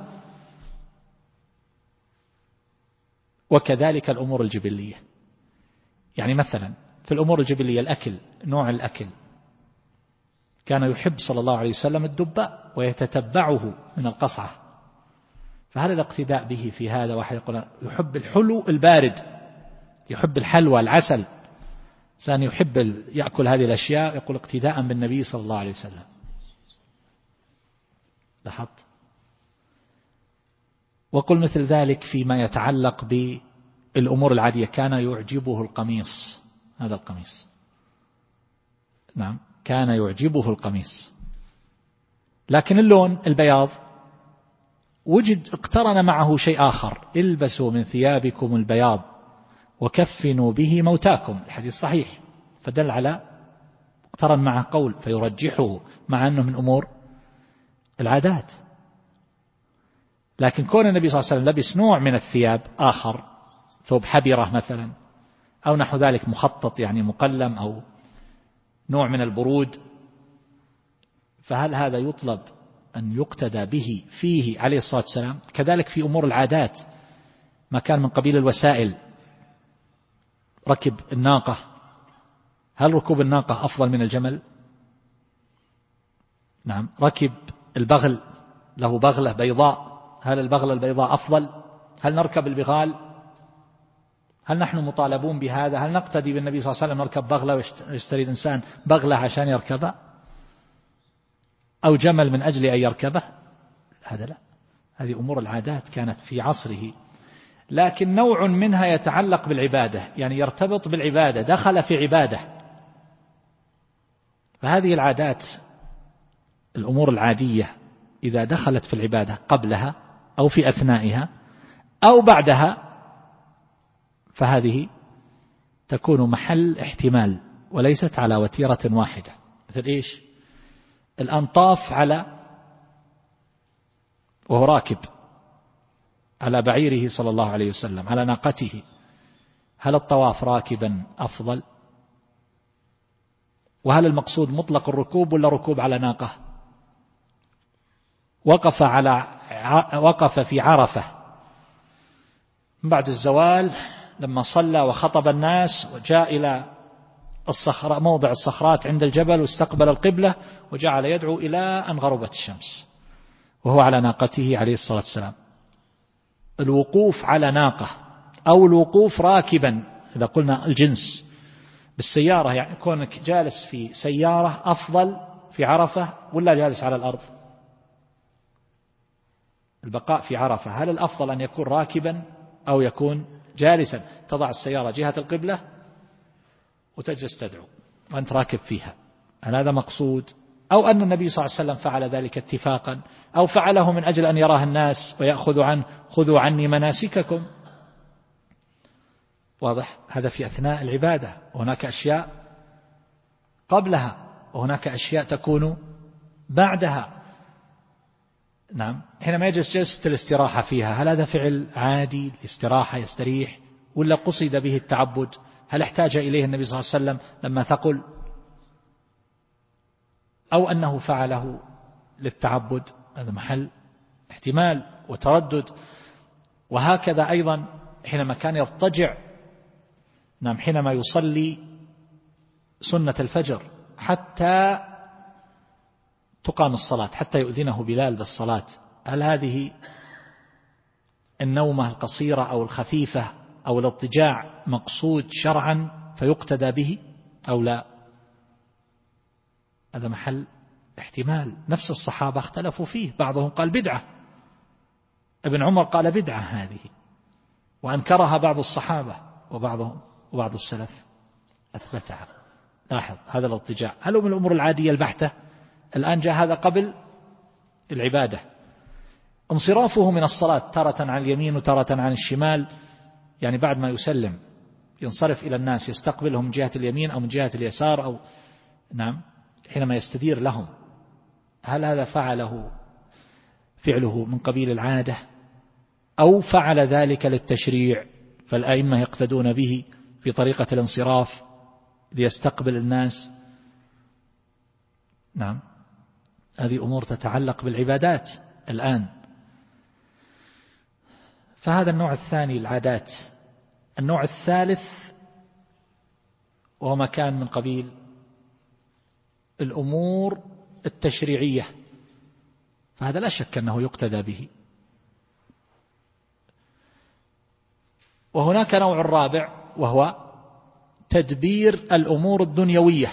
وكذلك الأمور الجبلية. يعني مثلا في الأمور الجبلية الأكل، نوع الأكل، كان يحب صلى الله عليه وسلم الدباء ويتتبعه من القصعة، فهل الاقتداء به في هذا؟ واحد يقول يحب الحلو البارد، يحب الحلوى العسل، إنسان يحب يأكل هذه الأشياء، يقول اقتداء بالنبي صلى الله عليه وسلم. لاحظت؟ وقل مثل ذلك فيما يتعلق بالأمور العادية. كان يعجبه القميص، هذا القميص، نعم، كان يعجبه القميص، لكن اللون البياض وجد اقترن معه شيء آخر: البسوا من ثيابكم البياض وكفنوا به موتاكم، الحديث صحيح، فدل على اقترن معه قول فيرجحه، مع أنه من أمور العادات. لكن كون النبي صلى الله عليه وسلم لبس نوع من الثياب آخر، ثوب حبرة مثلا أو نحو ذلك مخطط يعني مقلم أو نوع من البرود، فهل هذا يطلب أن يقتدى به فيه عليه الصلاة والسلام؟ كذلك في أمور العادات ما كان من قبيل الوسائل، ركب الناقة، هل ركوب الناقة أفضل من الجمل؟ نعم. ركب البغل، له بغلة بيضاء، هل البغلة البيضاء أفضل؟ هل نركب البغال؟ هل نحن مطالبون بهذا؟ هل نقتدي بالنبي صلى الله عليه وسلم نركب بغلة ويشتري الإنسان بغلة عشان يركبها أو جمل من أجل أن يركبه؟ هذا لا، هذه أمور العادات كانت في عصره، لكن نوع منها يتعلق بالعبادة، يعني يرتبط بالعبادة، دخل في عبادة، فهذه العادات الأمور العادية إذا دخلت في العبادة قبلها أو في أثنائها أو بعدها فهذه تكون محل احتمال وليست على وتيرة واحدة. مثل إيش؟ الآن طاف على وهو راكب على بعيره صلى الله عليه وسلم على ناقته، هل الطواف راكبا أفضل؟ وهل المقصود مطلق الركوب ولا ركوب على ناقة؟ وقف على وقف في عرفة بعد الزوال لما صلى وخطب الناس وجاء إلى الصخرة موضع الصخرات عند الجبل واستقبل القبلة وجعل يدعو إلى أن غربت الشمس وهو على ناقته عليه الصلاة والسلام. الوقوف على ناقة أو الوقوف راكبا، إذا قلنا الجنس بالسيارة، يعني كونك جالس في سيارة أفضل في عرفة ولا جالس على الأرض؟ البقاء في عرفة هل الأفضل أن يكون راكبا أو يكون جالسا؟ تضع السيارة جهة القبلة وتجلس تدعو وأنت راكب فيها، هل هذا مقصود؟ أو أن النبي صلى الله عليه وسلم فعل ذلك اتفاقا أو فعله من أجل أن يراه الناس ويأخذ عنه خذوا عني مناسككم؟ واضح؟ هذا في أثناء العبادة، وهناك أشياء قبلها وهناك أشياء تكون بعدها. نعم. حينما يجلس جلسة الاستراحة فيها، هل هذا فعل عادي الاستراحة يستريح ولا قصد به التعبد؟ هل احتاج إليه النبي صلى الله عليه وسلم لما ثقل أو أنه فعله للتعبد؟ هذا محل احتمال وتردد. وهكذا أيضا حينما كان يضطجع، نعم، حينما يصلي سنة الفجر حتى تقام الصلاة، حتى يؤذنه بلال بالصلاة، هل هذه النومة القصيرة أو الخفيفة أو الاضطجاع مقصود شرعا فيقتدى به أو لا؟ هذا محل احتمال. نفس الصحابة اختلفوا فيه، بعضهم قال بدعة، ابن عمر قال بدعة هذه وأنكرها بعض الصحابة وبعضهم وبعض السلف أثبتها. لاحظ هذا الاضطجاع هل هو من الأمور العادية البحتة؟ الآن جاء هذا قبل العبادة. انصرافه من الصلاة تارة عن اليمين وتارة عن الشمال، يعني بعد ما يسلم ينصرف إلى الناس يستقبلهم من جهة اليمين أو من جهة اليسار أو نعم حينما يستدير لهم، هل هذا فعله فعله من قبيل العادة أو فعل ذلك للتشريع فالأئمة يقتدون به في طريقة الانصراف ليستقبل الناس؟ نعم، هذه أمور تتعلق بالعبادات الآن. فهذا النوع الثاني العادات. النوع الثالث وهو ما كان من قبيل الأمور التشريعية، فهذا لا شك أنه يقتدى به. وهناك نوع الرابع وهو تدبير الأمور الدنيوية.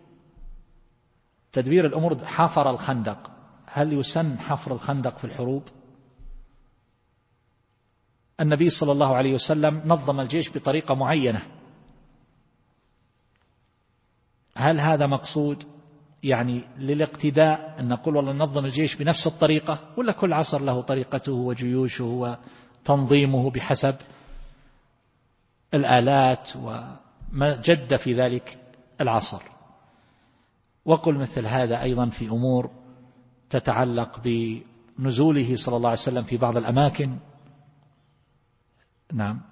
تدبير الأمور، حفر الخندق، هل يسن حفر الخندق في الحروب؟ النبي صلى الله عليه وسلم نظم الجيش بطريقة معينة، هل هذا مقصود يعني للاقتداء أن نقول والله ننظم الجيش بنفس الطريقة، ولا كل عصر له طريقته وجيوشه وتنظيمه بحسب الآلات وما جد في ذلك العصر؟ وقل مثل هذا أيضا في أمور تتعلق بنزوله صلى الله عليه وسلم في بعض الأماكن، نعم،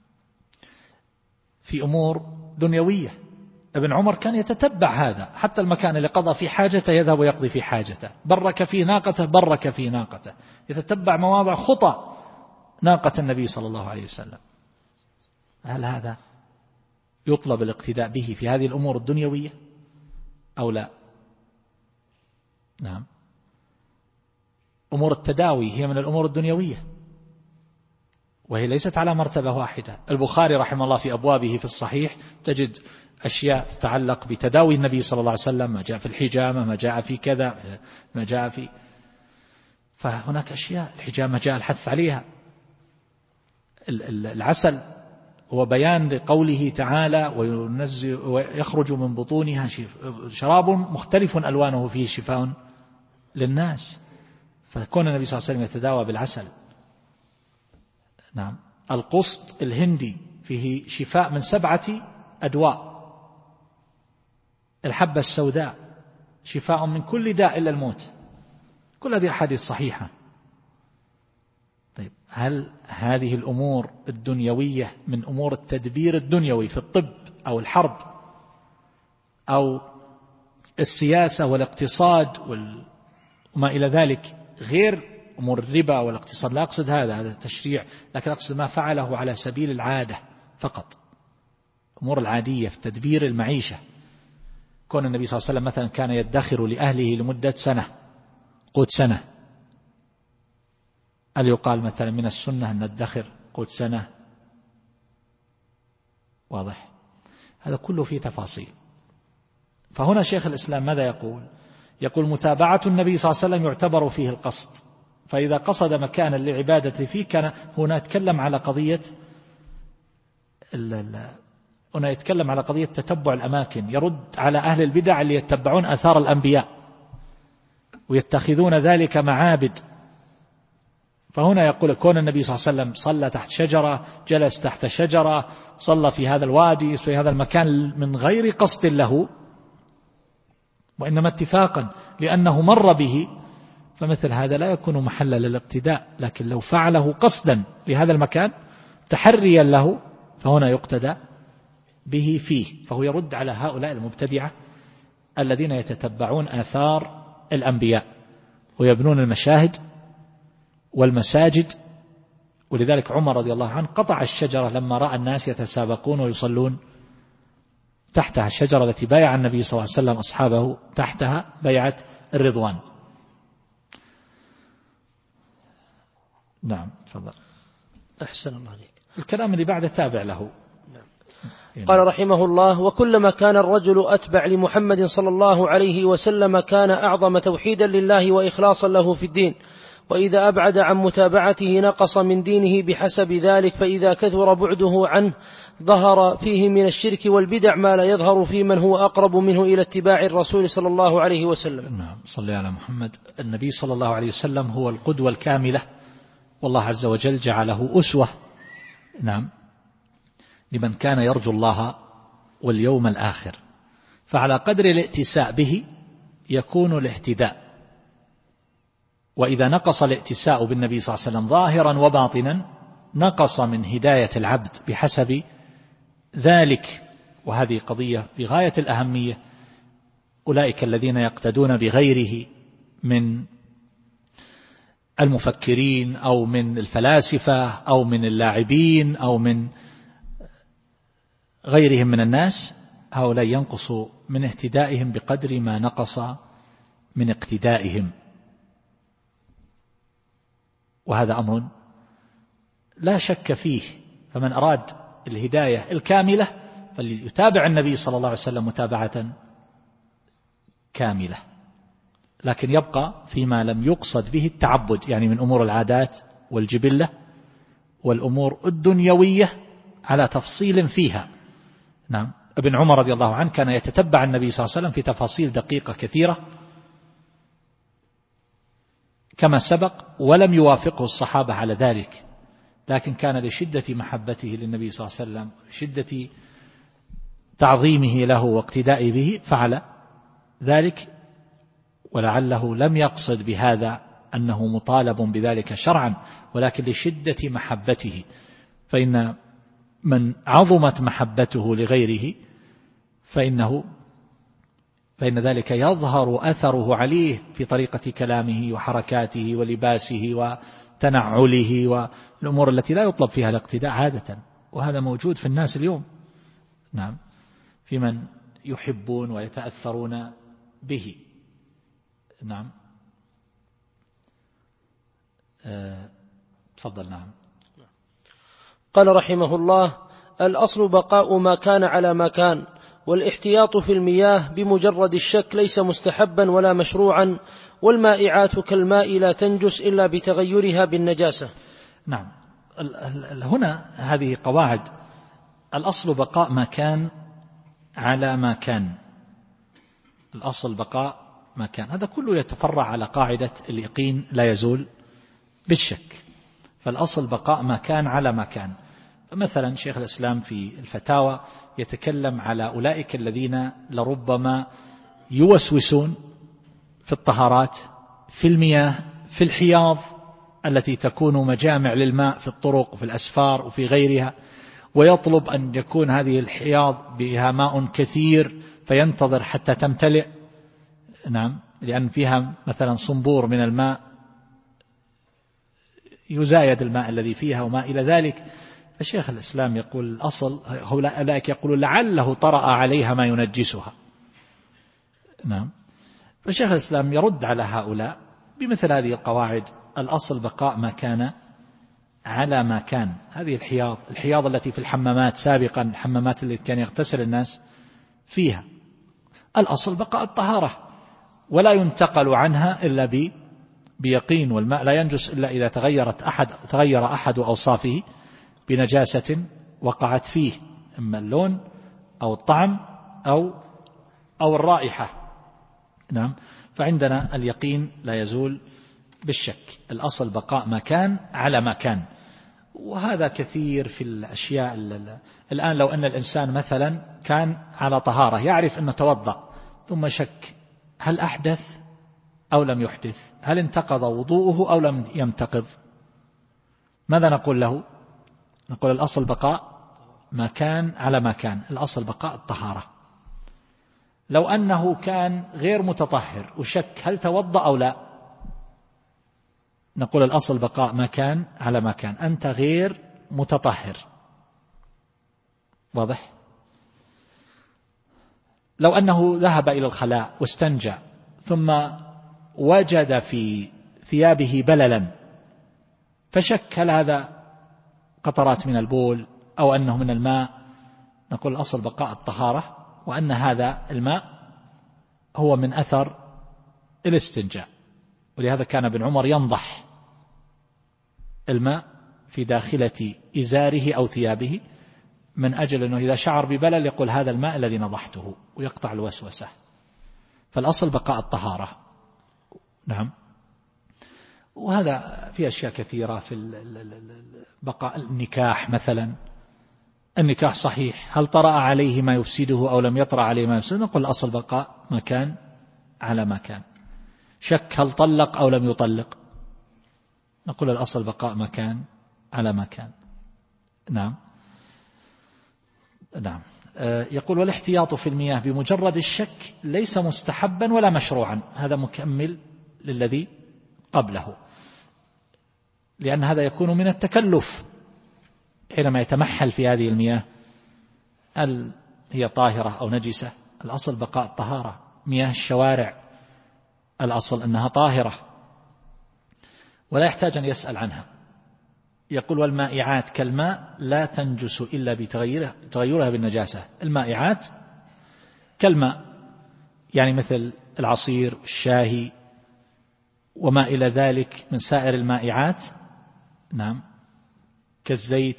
في أمور دنيوية. ابن عمر كان يتتبع هذا، حتى المكان اللي قضى في حاجته يذهب ويقضي في حاجته، برك في ناقته برك في ناقته، يتتبع مواضع خطى ناقة النبي صلى الله عليه وسلم. هل هذا يطلب الاقتداء به في هذه الأمور الدنيوية أو لا؟ نعم. أمور التداوي هي من الأمور الدنيوية، وهي ليست على مرتبة واحدة. البخاري رحمه الله في أبوابه في الصحيح تجد أشياء تتعلق بتداوي النبي صلى الله عليه وسلم، ما جاء في الحجامة، ما جاء في كذا، ما جاء في، فهناك أشياء الحجامة جاء الحث عليها. العسل هو بيان لقوله تعالى وينزل ويخرج من بطونها شراب مختلف ألوانه فيه شفاء للناس، فكون النبي صلى الله عليه وسلم يتداوى بالعسل. نعم. القسط الهندي فيه شفاء من سبعة أدواء. الحبة السوداء شفاء من كل داء إلا الموت. كل هذه أحاديث صحيحة. طيب، هل هذه الأمور الدنيوية من أمور التدبير الدنيوي في الطب أو الحرب أو السياسة والاقتصاد وما إلى ذلك، غير أمور الربا والاقتصاد؟ لا أقصد هذا، هذا تشريع، لكن أقصد ما فعله على سبيل العادة فقط، أمور العادية في تدبير المعيشة. كون النبي صلى الله عليه وسلم مثلا كان يدخر لأهله لمدة سنة، قوت سنة، هل يقال مثلا من السنة أن ندخر قوت سنة؟ واضح؟ هذا كله فيه تفاصيل. فهنا شيخ الإسلام ماذا يقول؟ يقول متابعة النبي صلى الله عليه وسلم يعتبر فيه القصد، فإذا قصد مكانا لعبادة فيه كان هنا يتكلم على قضية هنا يتكلم على قضية تتبع الأماكن، يرد على أهل البدع اللي يتبعون أثار الأنبياء ويتخذون ذلك معابد. فهنا يقول كون النبي صلى الله عليه وسلم صلى تحت شجرة، جلس تحت شجرة، صلى في هذا الوادي في هذا المكان من غير قصد له وإنما اتفاقا لأنه مر به، فمثل هذا لا يكون محلا للاقتداء. لكن لو فعله قصدا لهذا المكان تحريا له فهنا يقتدى به فيه. فهو يرد على هؤلاء المبتدعة الذين يتتبعون آثار الأنبياء ويبنون المشاهد والمساجد. ولذلك عمر رضي الله عنه قطع الشجرة لما رأى الناس يتسابقون ويصلون تحتها، الشجرة التي بايع النبي صلى الله عليه وسلم أصحابه تحتها بيعة الرضوان. نعم، تفضل. أحسن الله عليك. الكلام اللي بعده تابع له. نعم. قال رحمه الله: وكلما كان الرجل أتبع لمحمد صلى الله عليه وسلم كان أعظم توحيدا لله وإخلاصا له في الدين، وإذا أبعد عن متابعته نقص من دينه بحسب ذلك، فإذا كثر بعده عنه ظهر فيه من الشرك والبدع ما لا يظهر في من هو أقرب منه إلى اتباع الرسول صلى الله عليه وسلم. نعم، صلى على محمد. النبي صلى الله عليه وسلم هو القدوة الكاملة، والله عز وجل جعله أسوة، نعم، لمن كان يرجو الله واليوم الآخر. فعلى قدر الائتساء به يكون الاهتداء. وإذا نقص الائتساء بالنبي صلى الله عليه وسلم ظاهرا وباطنا نقص من هداية العبد بحسب ذلك. وهذه قضية بغاية الأهمية. أولئك الذين يقتدون بغيره من المفكرين أو من الفلاسفة أو من اللاعبين أو من غيرهم من الناس، هؤلاء ينقص من اهتدائهم بقدر ما نقص من اقتدائهم. وهذا أمر لا شك فيه. فمن أراد الهداية الكاملة فليتابع النبي صلى الله عليه وسلم متابعة كاملة، لكن يبقى فيما لم يقصد به التعبد، يعني من أمور العادات والجبلة والأمور الدنيوية على تفصيل فيها. نعم. ابن عمر رضي الله عنه كان يتتبع النبي صلى الله عليه وسلم في تفاصيل دقيقة كثيرة كما سبق، ولم يوافقه الصحابة على ذلك، لكن كان لشدة محبته للنبي صلى الله عليه وسلم، شدة تعظيمه له واقتداء به فعل ذلك، ولعله لم يقصد بهذا أنه مطالب بذلك شرعا، ولكن لشدة محبته. فإن من عظمت محبته لغيره فإنه فإن ذلك يظهر أثره عليه في طريقة كلامه وحركاته ولباسه وتنعله والأمور التي لا يطلب فيها الاقتداء عادة، وهذا موجود في الناس اليوم. نعم. في من يحبون ويتأثرون به. نعم. أه تفضل. نعم. قال رحمه الله: الأصل بقاء ما كان على ما كان، والاحتياط في المياه بمجرد الشك ليس مستحبا ولا مشروعا، والمائعات كالماء لا تنجس إلا بتغيرها بالنجاسة. نعم. هنا هذه قواعد. الأصل بقاء ما كان على ما كان، الأصل بقاء ما كان، هذا كله يتفرع على قاعدة اليقين لا يزول بالشك. فالأصل بقاء ما كان على ما كان. فمثلا شيخ الإسلام في الفتاوى يتكلم على أولئك الذين لربما يوسوسون في الطهارات، في المياه، في الحياض التي تكون مجامع للماء في الطرق وفي الأسفار وفي غيرها، ويطلب أن يكون هذه الحياض بها ماء كثير فينتظر حتى تمتلئ. نعم. لأن فيها مثلا صنبور من الماء يزايد الماء الذي فيها وما إلى ذلك. فشيخ الإسلام يقول الأصل، أولئك يقولون لعله طرأ عليها ما ينجسها. نعم. فشيخ الإسلام يرد على هؤلاء بمثل هذه القواعد: الأصل بقاء ما كان على ما كان. هذه الحياض الحياض التي في الحمامات سابقا، الحمامات التي كان يغتسل الناس فيها، الأصل بقاء الطهارة، ولا ينتقل عنها إلا ب بيقين، والماء لا ينجس إلا إذا تغيرت أحد تغير أحد أوصافه بنجاسة وقعت فيه، إما اللون أو الطعم أو أو الرائحة. نعم. فعندنا اليقين لا يزول بالشك. الأصل بقاء ما كان على ما كان، وهذا كثير في الأشياء. الآن لو أن الإنسان مثلا كان على طهارة، يعرف أنه توضأ ثم شك هل أحدث أو لم يحدث، هل انتقض وضوءه أو لم ينتقض، ماذا نقول له؟ نقول الأصل بقاء ما كان على ما كان، الأصل بقاء الطهارة. لو أنه كان غير متطهر وشك هل توضأ أو لا، نقول الأصل بقاء ما كان على ما كان، أنت غير متطهر. واضح؟ لو أنه ذهب إلى الخلاء واستنجى ثم وجد في ثيابه بللا فشك هل هذا قطرات من البول أو أنه من الماء، نقول الأصل بقاء الطهارة، وأن هذا الماء هو من أثر الاستنجاء. ولهذا كان ابن عمر ينضح الماء في داخلة إزاره أو ثيابه من أجل أنه إذا شعر ببلل يقول هذا الماء الذي نضحته، ويقطع الوسوسة. فالأصل بقاء الطهارة. نعم. وهذا في أشياء كثيرة، في بقاء النكاح مثلا، النكاح صحيح، هل طرأ عليه ما يفسده أو لم يطرأ عليه ما يفسده، نقول الأصل بقاء ما كان على ما كان. شك هل طلق أو لم يطلق، نقول الأصل بقاء ما كان على ما كان. نعم. نعم. يقول والاحتياط في المياه بمجرد الشك ليس مستحبا ولا مشروعا، هذا مكمل للذي قبله، لأن هذا يكون من التكلف حينما يتمحل في هذه المياه هل هي طاهرة أو نجسة. الأصل بقاء الطهارة. مياه الشوارع الأصل أنها طاهرة ولا يحتاج أن يسأل عنها. يقول والمائعات كالماء لا تنجس إلا بتغيرها بالنجاسة. المائعات كالماء، يعني مثل العصير والشاهي وما إلى ذلك من سائر المائعات. نعم. كالزيت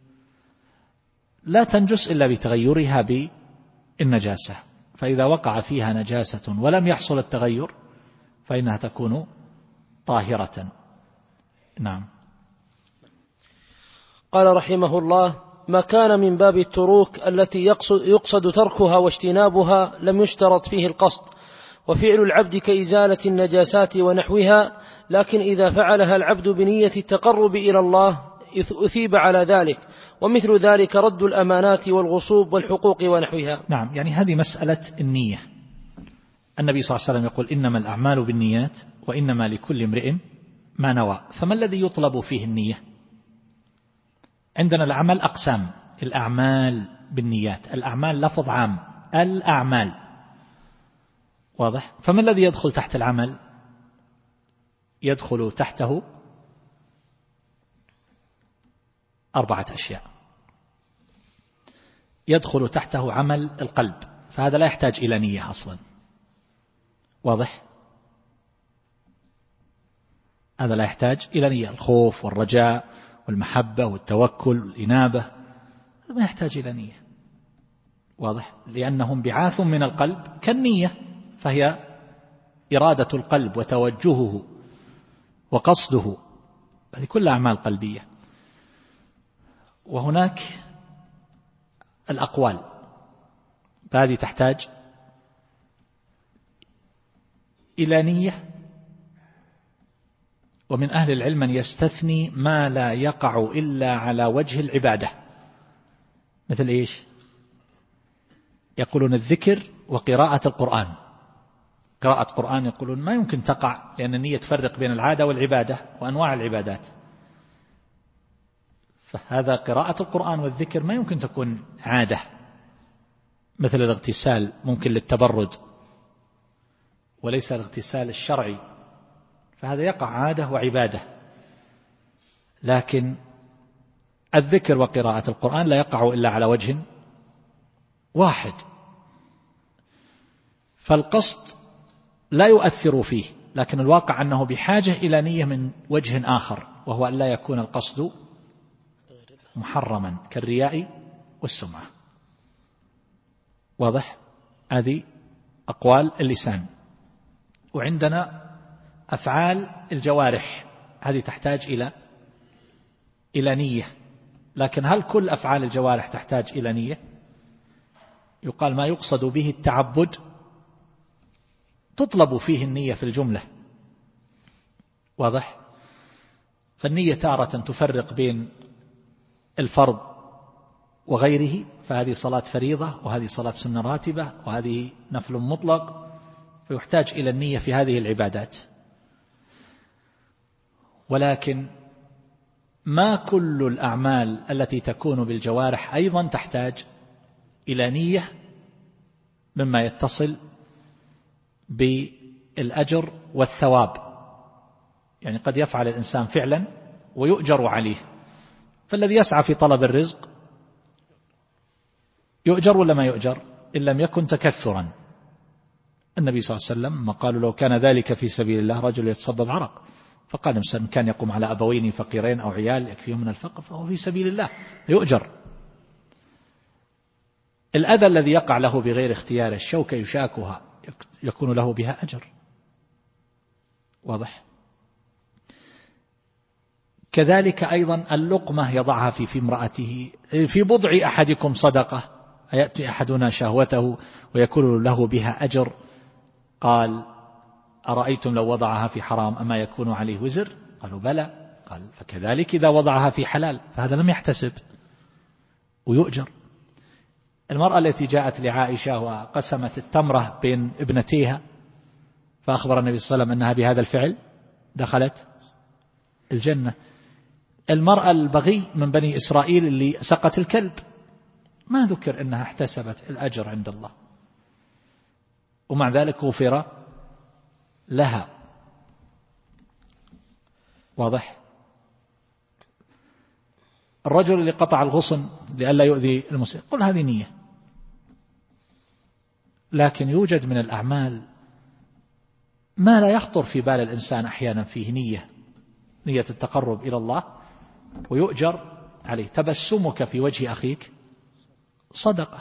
لا تنجس إلا بتغيرها بالنجاسة، فإذا وقع فيها نجاسة ولم يحصل التغير فإنها تكون طاهرة. نعم. قال رحمه الله: ما كان من باب التروك التي يقصد, يقصد تركها واجتنابها لم يشترط فيه القصد، وفعل العبد كإزالة النجاسات ونحوها، لكن إذا فعلها العبد بنية التقرب إلى الله أثيب على ذلك، ومثل ذلك رد الأمانات والغصوب والحقوق ونحوها. نعم، يعني هذه مسألة النية. النبي صلى الله عليه وسلم يقول: إنما الأعمال بالنيات وإنما لكل امرئ ما نوى. فما الذي يطلب فيه النية؟ عندنا العمل أقسام: الأعمال بالنيات، الأعمال لفظ عام، الأعمال، واضح؟ فما الذي يدخل تحت العمل؟ يدخل تحته أربعة أشياء. يدخل تحته عمل القلب، فهذا لا يحتاج إلى نية أصلا، واضح؟ هذا لا يحتاج إلى نية. الخوف والرجاء والمحبة والتوكل والإنابة هذا ما يحتاج إلى نية، واضح؟ لأنهم بعاث من القلب كالنية، فهي إرادة القلب وتوجهه وقصده، هذه كل أعمال قلبية. وهناك الأقوال، فهذه تحتاج إلى نية. ومن أهل العلم من يستثني ما لا يقع إلا على وجه العبادة، مثل إيش؟ يقولون الذكر وقراءة القرآن. قراءة قرآن يقولون ما يمكن تقع، لأن النية تفرق بين العادة والعبادة وأنواع العبادات، فهذا قراءة القرآن والذكر ما يمكن تكون عادة. مثل الاغتسال ممكن للتبرد وليس الاغتسال الشرعي، فهذا يقع عادة وعبادة. لكن الذكر وقراءة القرآن لا يقع إلا على وجه واحد، فالقصد لا يؤثر فيه، لكن الواقع أنه بحاجة إلى نية من وجه آخر، وهو أن لا يكون القصد محرما كالرياء والسمعة، واضح؟ هذه أقوال اللسان. وعندنا أفعال الجوارح، هذه تحتاج إلى إلى نية. لكن هل كل أفعال الجوارح تحتاج إلى نية؟ يقال ما يقصد به التعبد تطلب فيه النية في الجملة، واضح؟ فالنية تارة تفرق بين الفرض وغيره، فهذه صلاة فريضة وهذه صلاة سنة راتبة وهذه نفل مطلق، فيحتاج إلى النية في هذه العبادات. ولكن ما كل الأعمال التي تكون بالجوارح أيضا تحتاج إلى نية، مما يتصل بالأجر والثواب. يعني قد يفعل الإنسان فعلا ويؤجر عليه، فالذي يسعى في طلب الرزق يؤجر ولا ما يؤجر؟ إن لم يكن تكثرا. النبي صلى الله عليه وسلم ما قالوا لو كان ذلك في سبيل الله رجل يتصبب عرق، فقال إنسان كان يقوم على أبوين فقيرين أو عيال يكفيهم من الفقر فهو في سبيل الله يؤجر. الأذى الذي يقع له بغير اختيار، الشوكة يشاكها، يكون له بها أجر، واضح؟ كذلك أيضا اللقمة يضعها في في امرأته، في بضع أحدكم صدقة، يأتي أحدنا شهوته ويكون له بها أجر. قال أرأيتم لو وضعها في حرام أما يكون عليه وزر؟ قالوا بلى. قال فكذلك إذا وضعها في حلال فهذا لم يحتسب ويؤجر. المرأة التي جاءت لعائشة وقسمت التمرة بين ابنتيها، فأخبر النبي صلى الله عليه وسلم أنها بهذا الفعل دخلت الجنة. المرأة البغي من بني إسرائيل اللي سقت الكلب، ما ذكر أنها احتسبت الأجر عند الله، ومع ذلك غفر لها، واضح؟ الرجل اللي قطع الغصن لئلا يؤذي المسلم، قل هذه نية. لكن يوجد من الأعمال ما لا يخطر في بال الإنسان أحيانا فيه نية، نية التقرب إلى الله، ويؤجر عليه. تبسمك في وجه أخيك صدقة.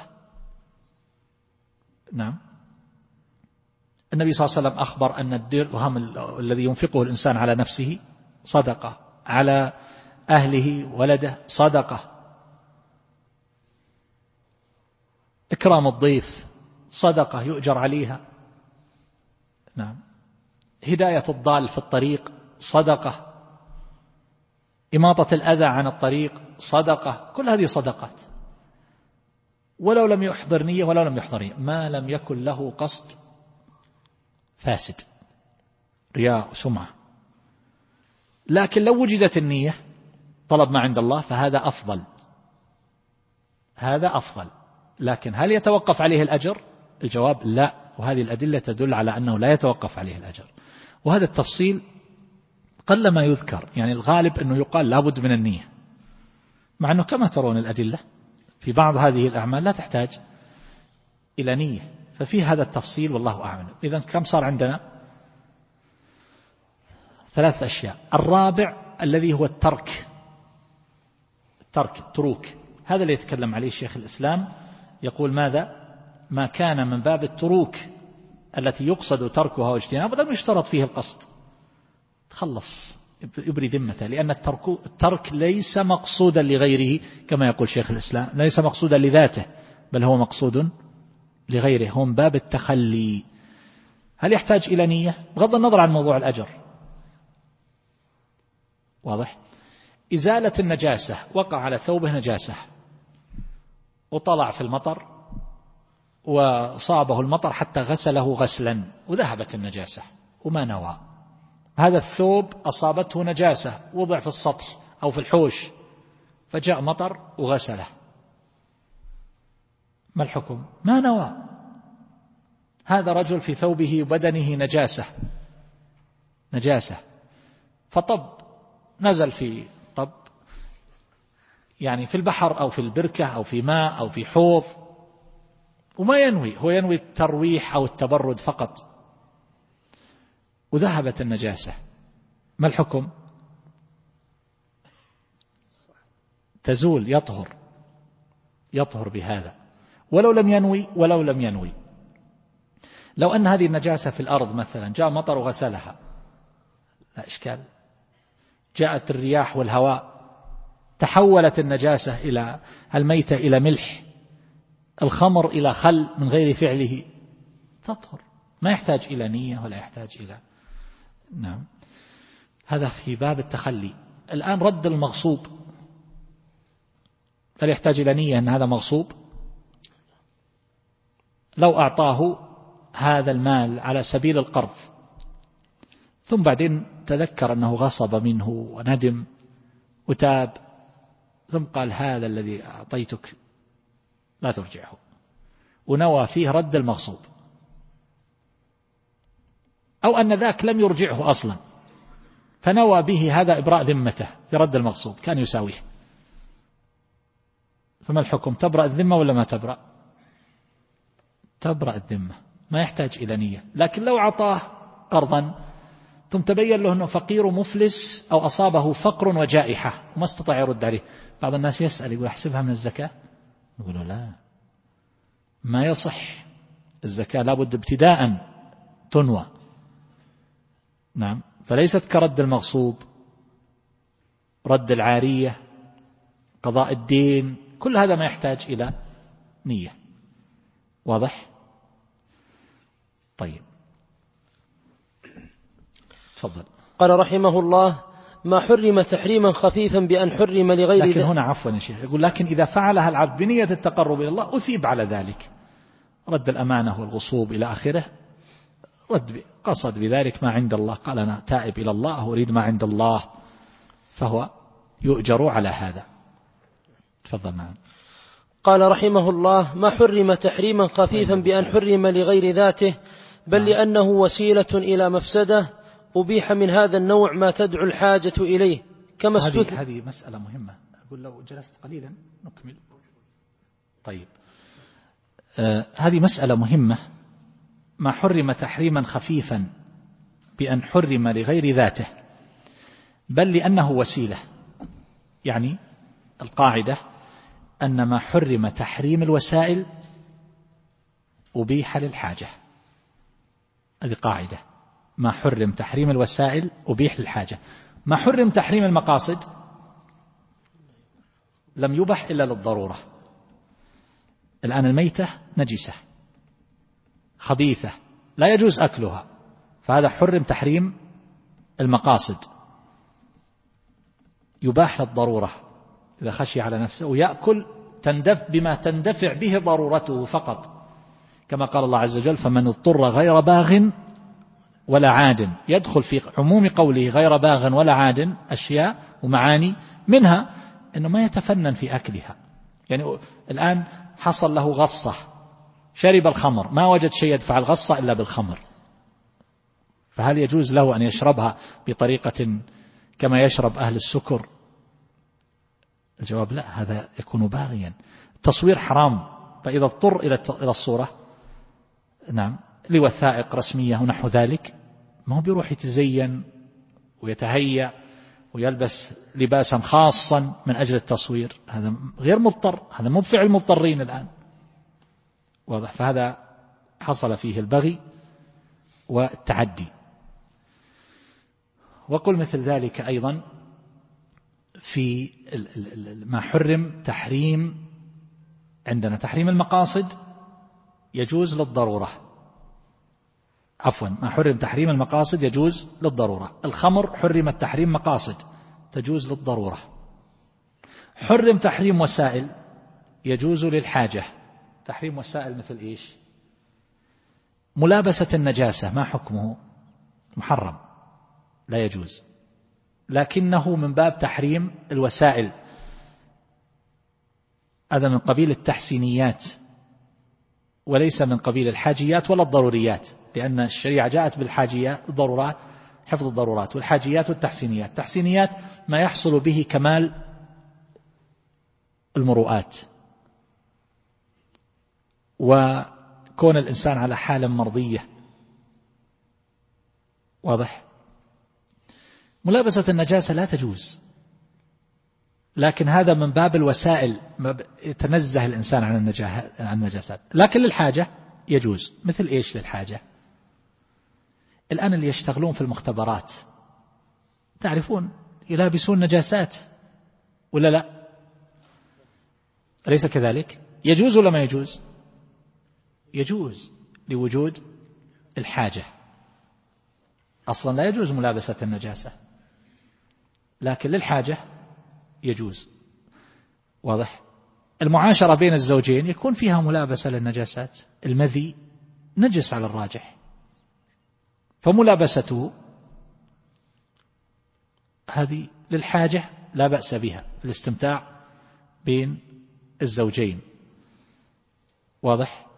نعم. النبي صلى الله عليه وسلم أخبر أن الدرهم الذي ينفقه الإنسان على نفسه صدقة، على أهله ولده صدقة. إكرام الضيف صدقة يؤجر عليها. نعم. هداية الضال في الطريق صدقة. إماطة الأذى عن الطريق صدقة. كل هذه صدقات، ولو لم يحضر نية ولو لم يحضر نية، ما لم يكن له قصد فاسد، رياء وسمعة. لكن لو وجدت النية طلب ما عند الله فهذا أفضل، هذا أفضل. لكن هل يتوقف عليه الأجر؟ الجواب لا، وهذه الأدلة تدل على أنه لا يتوقف عليه الأجر. وهذا التفصيل قل ما يذكر، يعني الغالب أنه يقال لابد من النية، مع أنه كما ترون الأدلة في بعض هذه الأعمال لا تحتاج إلى نية، ففي هذا التفصيل والله أعلم. إذن كم صار عندنا؟ ثلاث أشياء. الرابع الذي هو الترك، الترك تروك، هذا اللي يتكلم عليه شيخ الإسلام، يقول ماذا؟ ما كان من باب التروك التي يقصد تركها واجتنابها لم يشترط فيه القصد، تخلص يبري ذمته، لأن الترك, الترك ليس مقصودا لغيره كما يقول شيخ الإسلام، ليس مقصودا لذاته بل هو مقصود لغيره، هو من باب التخلي. هل يحتاج إلى نية؟ بغض النظر عن موضوع الأجر. واضح؟ إزالة النجاسة، وقع على ثوبه نجاسة وطلع في المطر وصابه المطر حتى غسله غسلا وذهبت النجاسة وما نوى، هذا الثوب أصابته نجاسة وضع في السطح أو في الحوش فجاء مطر وغسله، ما الحكم؟ ما نوى. هذا رجل في ثوبه وبدنه نجاسة نجاسة فطب، نزل في طب يعني في البحر أو في البركة أو في ماء أو في حوض وما ينوي، هو ينوي الترويح أو التبرد فقط وذهبت النجاسة، ما الحكم؟ تزول، يطهر يطهر بهذا ولو لم ينوي ولو لم ينوي. لو أن هذه النجاسة في الأرض مثلا جاء مطر وغسلها لا إشكال، جاءت الرياح والهواء تحولت النجاسة إلى الميتة إلى ملح، الخمر إلى خل من غير فعله، تطهر، ما يحتاج إلى نية ولا يحتاج إلى نعم. هذا في باب التخلي. الآن رد المغصوب، هل يحتاج إلى نية أن هذا مغصوب؟ لو أعطاه هذا المال على سبيل القرض ثم بعدين تذكر أنه غصب منه وندم وتاب ثم قال هذا الذي أعطيتك لا ترجعه، ونوى فيه رد المغصوب، أو أن ذاك لم يرجعه أصلا فنوى به هذا إبراء ذمته برد المغصوب كان يساويه، فما الحكم؟ تبرأ الذمة ولا ما تبرأ؟ تبرأ الذمة، ما يحتاج إلى نية. لكن لو عطاه قرضا ثم تبين له أنه فقير مفلس أو أصابه فقر وجائحة وما استطاع يرد عليه، بعض الناس يسأل يقول أحسبها من الزكاة، يقول لا، ما يصح، الزكاة لابد ابتداء تنوى. نعم. فليست كرد المغصوب، رد العارية، قضاء الدين، كل هذا ما يحتاج إلى نية. واضح؟ طيب تفضل. قال رحمه الله ما حرم تحريما خفيفا بأن حرم لغير، لكن هنا عفوا يا شيخ يقول لكن إذا فعلها العبد بنية التقرب إلى الله أثيب على ذلك، رد الأمانة والغصوب إلى آخره، رد قصد بذلك ما عند الله، قال أنا تائب إلى الله أريد ما عند الله، فهو يؤجر على هذا. تفضل. نعم. قال رحمه الله ما حرم تحريما خفيفا بأن حرم لغير ذاته بل لأنه وسيلة إلى مفسدة أبيح من هذا النوع ما تدعو الحاجة إليه كما استثنى. هذه مسألة مهمة، أقول لو جلست قليلا نكمل. طيب آه هذه مسألة مهمة، ما حرم تحريما خفيفا بأن حرم لغير ذاته بل لأنه وسيلة، يعني القاعدة أن ما حرم تحريم الوسائل أبيح للحاجة. هذه قاعدة، ما حرم تحريم الوسائل أبيح للحاجة. ما حرم تحريم المقاصد لم يبح إلا للضرورة. الآن الميتة نجسة خبيثة لا يجوز أكلها، فهذا حرم تحريم المقاصد، يباح للضرورة إذا خشي على نفسه ويأكل تندف بما تندفع به ضرورته فقط، كما قال الله عز وجل فمن اضطر غير باغ ولا عاد. يدخل في عموم قوله غير باغ ولا عاد أشياء ومعاني، منها أنه ما يتفنن في أكلها. يعني الآن حصل له غصة، شرب الخمر، ما وجد شيء يدفع الغصة إلا بالخمر، فهل يجوز له أن يشربها بطريقة كما يشرب أهل السكر؟ الجواب لا، هذا يكون باغيا. التصوير حرام، فإذا اضطر إلى الصورة نعم لوثائق رسمية ونحو ذلك، ما هو بيروح يتزين ويتهيأ ويلبس لباسا خاصا من أجل التصوير، هذا غير مضطر، هذا مو بفعل مضطرين الآن، واضح؟ فهذا حصل فيه البغي والتعدي. وقل مثل ذلك أيضا في ما حرم تحريم، عندنا تحريم المقاصد يجوز للضرورة، عفوا ما حرم تحريم المقاصد يجوز للضرورة. الخمر حرم التحريم مقاصد تجوز للضرورة. حرم تحريم وسائل يجوز للحاجة. تحريم وسائل مثل إيش؟ ملابسة النجاسة، ما حكمه؟ محرم لا يجوز، لكنه من باب تحريم الوسائل، هذا من قبيل التحسينيات وليس من قبيل الحاجيات ولا الضروريات، لأن الشريعة جاءت بالحاجيات الضرورات، حفظ الضرورات، والحاجيات والتحسينيات. التحسينيات ما يحصل به كمال المروءات وكون الإنسان على حال مرضية، واضح؟ ملابسة النجاسة لا تجوز، لكن هذا من باب الوسائل، يتنزه الإنسان عن النجاسات. لكن للحاجة يجوز. مثل إيش للحاجة؟ الآن اللي يشتغلون في المختبرات تعرفون يلابسون نجاسات ولا لا؟ أليس كذلك؟ يجوز ولا ما يجوز؟ يجوز لوجود الحاجة. أصلا لا يجوز ملابسة النجاسة، لكن للحاجة يجوز، واضح؟ المعاشرة بين الزوجين يكون فيها ملابسة للنجاسات، المذي نجس على الراجح، فملابسته هذه للحاجة لا بأس بها، الاستمتاع بين الزوجين، واضح؟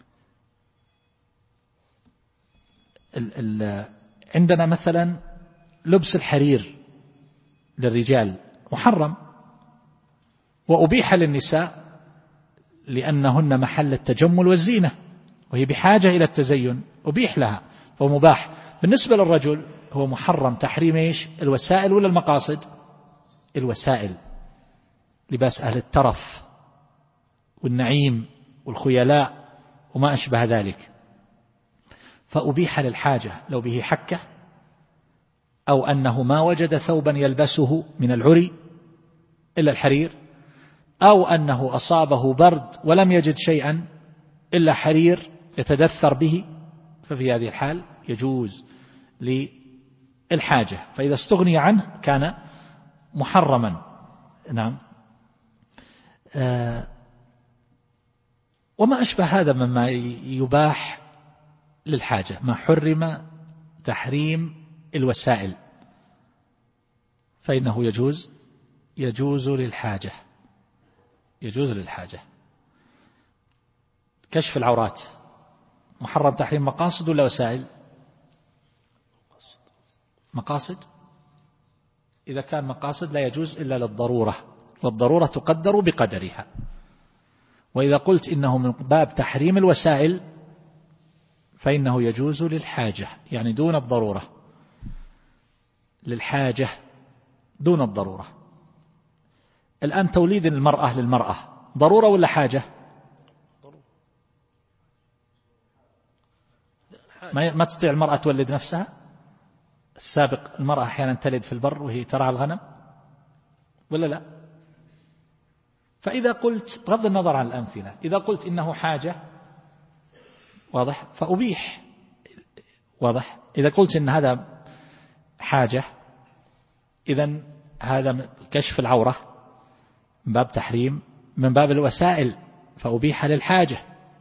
ال ال عندنا مثلا لبس الحرير للرجال محرم، وأبيح للنساء لأنهن محل التجمل والزينة، وهي بحاجة إلى التزين، أبيح لها فهو مباح. بالنسبة للرجل هو محرم تحريم إيش؟ الوسائل ولا المقاصد؟ الوسائل، لباس أهل الترف والنعيم والخيلاء وما أشبه ذلك، فأبيح للحاجة لو به حكة، أو أنه ما وجد ثوبا يلبسه من العري إلا الحرير، أو أنه أصابه برد ولم يجد شيئا إلا حرير يتدثر به، ففي هذه الحال يجوز للحاجة، فإذا استغني عنه كان محرما. نعم. آه وما أشبه هذا مما يباح للحاجة. ما حرم تحريم الوسائل فإنه يجوز يجوز للحاجة يجوز للحاجة. كشف العورات محرم تحريم مقاصد ولا وسائل؟ مقاصد. إذا كان مقاصد لا يجوز إلا للضرورة، والضرورة تقدر بقدرها. وإذا قلت إنه من باب تحريم الوسائل فإنه يجوز للحاجة، يعني دون الضرورة، للحاجة دون الضرورة. الآن توليد المرأة للمرأة ضرورة ولا حاجة؟ ما ما تستطيع المرأة تولد نفسها. السابق المرأة أحيانا تلد في البر وهي ترعى الغنم ولا لا؟ فإذا قلت بغض النظر عن الأمثلة، إذا قلت إنه حاجة واضح فأبيح، واضح. إذا قلت إن هذا حاجة إذن هذا كشف العورة من باب تحريم، من باب الوسائل فأبيح للحاجة،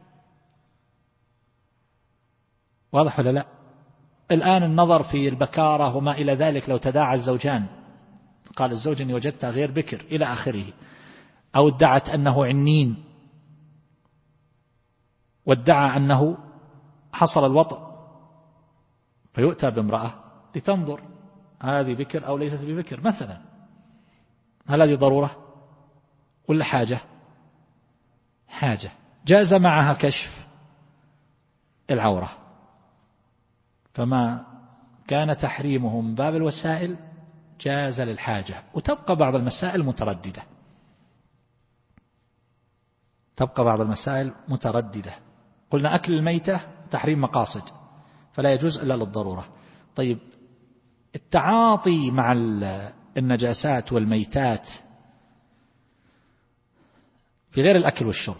واضح ولا لا؟ الآن النظر في البكارة وما إلى ذلك، لو تداعى الزوجان قال الزوج إني وجدتها غير بكر إلى آخره، أو ادعت أنه عنين وادعى أنه حصل الوطء، فيؤتى بامرأة لتنظر هذه بكر أو ليست ببكر مثلا، هل هذه ضرورة ولا حاجة؟ حاجة. جاز معها كشف العورة، فما كان تحريمه من باب الوسائل جاز للحاجة. وتبقى بعض المسائل مترددة، تبقى بعض المسائل مترددة. قلنا أكل الميتة تحريم مقاصد فلا يجوز إلا للضرورة. طيب التعاطي مع النجاسات والميتات في غير الأكل والشرب،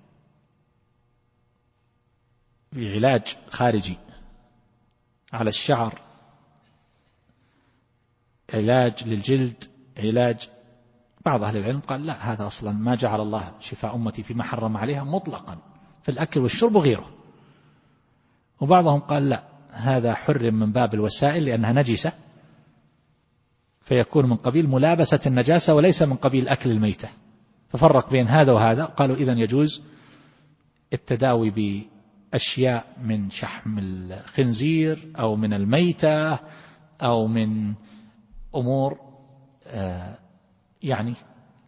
في علاج خارجي على الشعر، علاج للجلد، علاج، بعض أهل العلم قال لا، هذا أصلا ما جعل الله شفاء أمتي فيما حرم عليها مطلقا في الأكل والشرب وغيره. وبعضهم قال لا، هذا حرم من باب الوسائل لأنها نجسة فيكون من قبيل ملابسة النجاسة وليس من قبيل أكل الميتة، ففرق بين هذا وهذا. قالوا إذن يجوز التداوي بأشياء من شحم الخنزير أو من الميتة أو من أمور يعني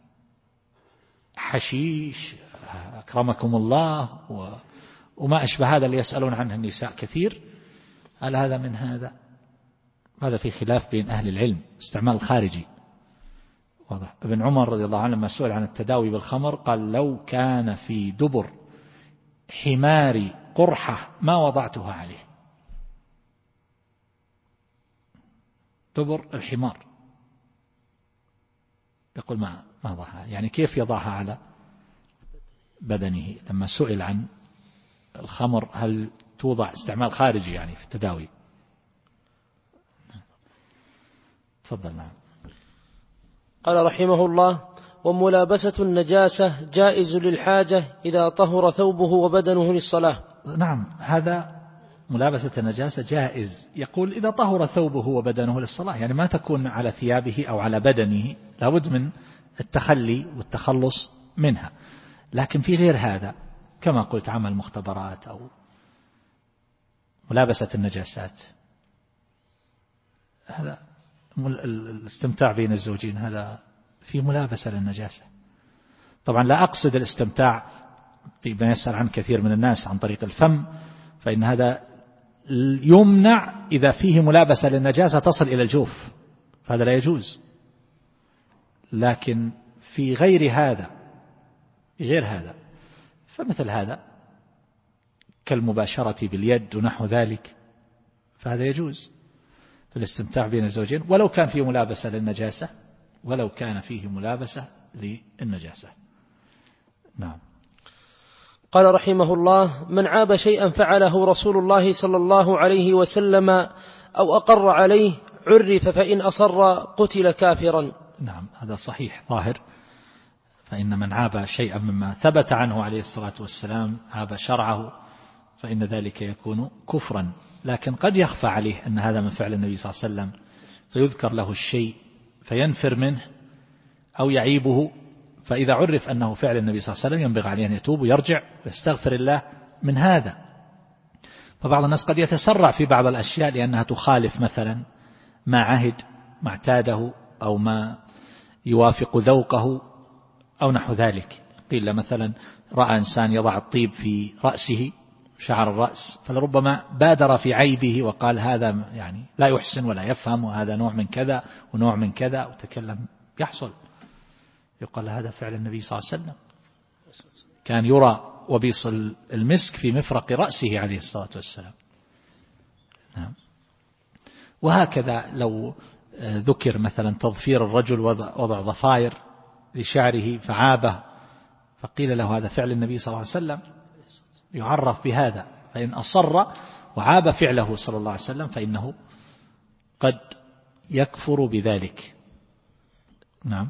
حشيش أكرمكم الله وما أشبه هذا اللي يسألون عنه النساء كثير. هل هذا من هذا؟ هذا في خلاف بين أهل العلم، استعمال خارجي واضح. ابن عمر رضي الله عنه لما سئل عن التداوي بالخمر قال لو كان في دبر حماري قرحة ما وضعتها عليه. دبر الحمار يقول ما ما ضعها، يعني كيف يضعها على بدنه؟ لما سئل عن الخمر هل توضع، استعمال خارجي يعني في التداوي. تفضل. نعم. قال رحمه الله: وملابسة النجاسة جائز للحاجة إذا طهر ثوبه وبدنه للصلاة. نعم، هذا ملابسة النجاسة جائز. يقول إذا طهر ثوبه وبدنه للصلاة، يعني ما تكون على ثيابه أو على بدنه، لابد من التخلي والتخلص منها. لكن في غير هذا كما قلت عمل مختبرات أو ملابسة النجاسات، هذا الاستمتاع بين الزوجين هذا في ملابسة للنجاسة. طبعا لا أقصد الاستمتاع بما يسأل عن كثير من الناس عن طريق الفم، فإن هذا يمنع إذا فيه ملابسة للنجاسة تصل إلى الجوف، فهذا لا يجوز. لكن في غير هذا في غير هذا فمثل هذا كالمباشرة باليد ونحو ذلك، فهذا يجوز في الاستمتاع بين الزوجين ولو كان فيه ملابسة للنجاسة ولو كان فيه ملابسة للنجاسة. نعم. قال رحمه الله: من عاب شيئا فعله رسول الله صلى الله عليه وسلم أو أقر عليه عرف، فإن أصر قتل كافرا. نعم، هذا صحيح ظاهر. فإن من عاب شيئا مما ثبت عنه عليه الصلاة والسلام، عاب شرعه، فإن ذلك يكون كفرا. لكن قد يخفى عليه أن هذا من فعل النبي صلى الله عليه وسلم، فيذكر له الشيء فينفر منه أو يعيبه، فإذا عرف أنه فعل النبي صلى الله عليه وسلم ينبغي عليه أن يتوب ويرجع ويستغفر الله من هذا. فبعض الناس قد يتسرع في بعض الأشياء لأنها تخالف مثلا ما عهد، ما اعتاده، أو ما يوافق ذوقه أو نحو ذلك. قيل مثلا رأى إنسان يضع الطيب في رأسه، شعر الرأس، فلربما بادر في عيبه وقال هذا يعني لا يحسن ولا يفهم، وهذا نوع من كذا ونوع من كذا، وتكلم. يحصل يقال هذا فعل النبي صلى الله عليه وسلم، كان يرى وبيص المسك في مفرق رأسه عليه الصلاة والسلام. نعم. وهكذا لو ذكر مثلا تظفير الرجل وضع ضفائر لشعره فعابه فقيل له هذا فعل النبي صلى الله عليه وسلم يعرف بهذا، فإن أصر وعاب فعله صلى الله عليه وسلم فإنه قد يكفر بذلك. نعم.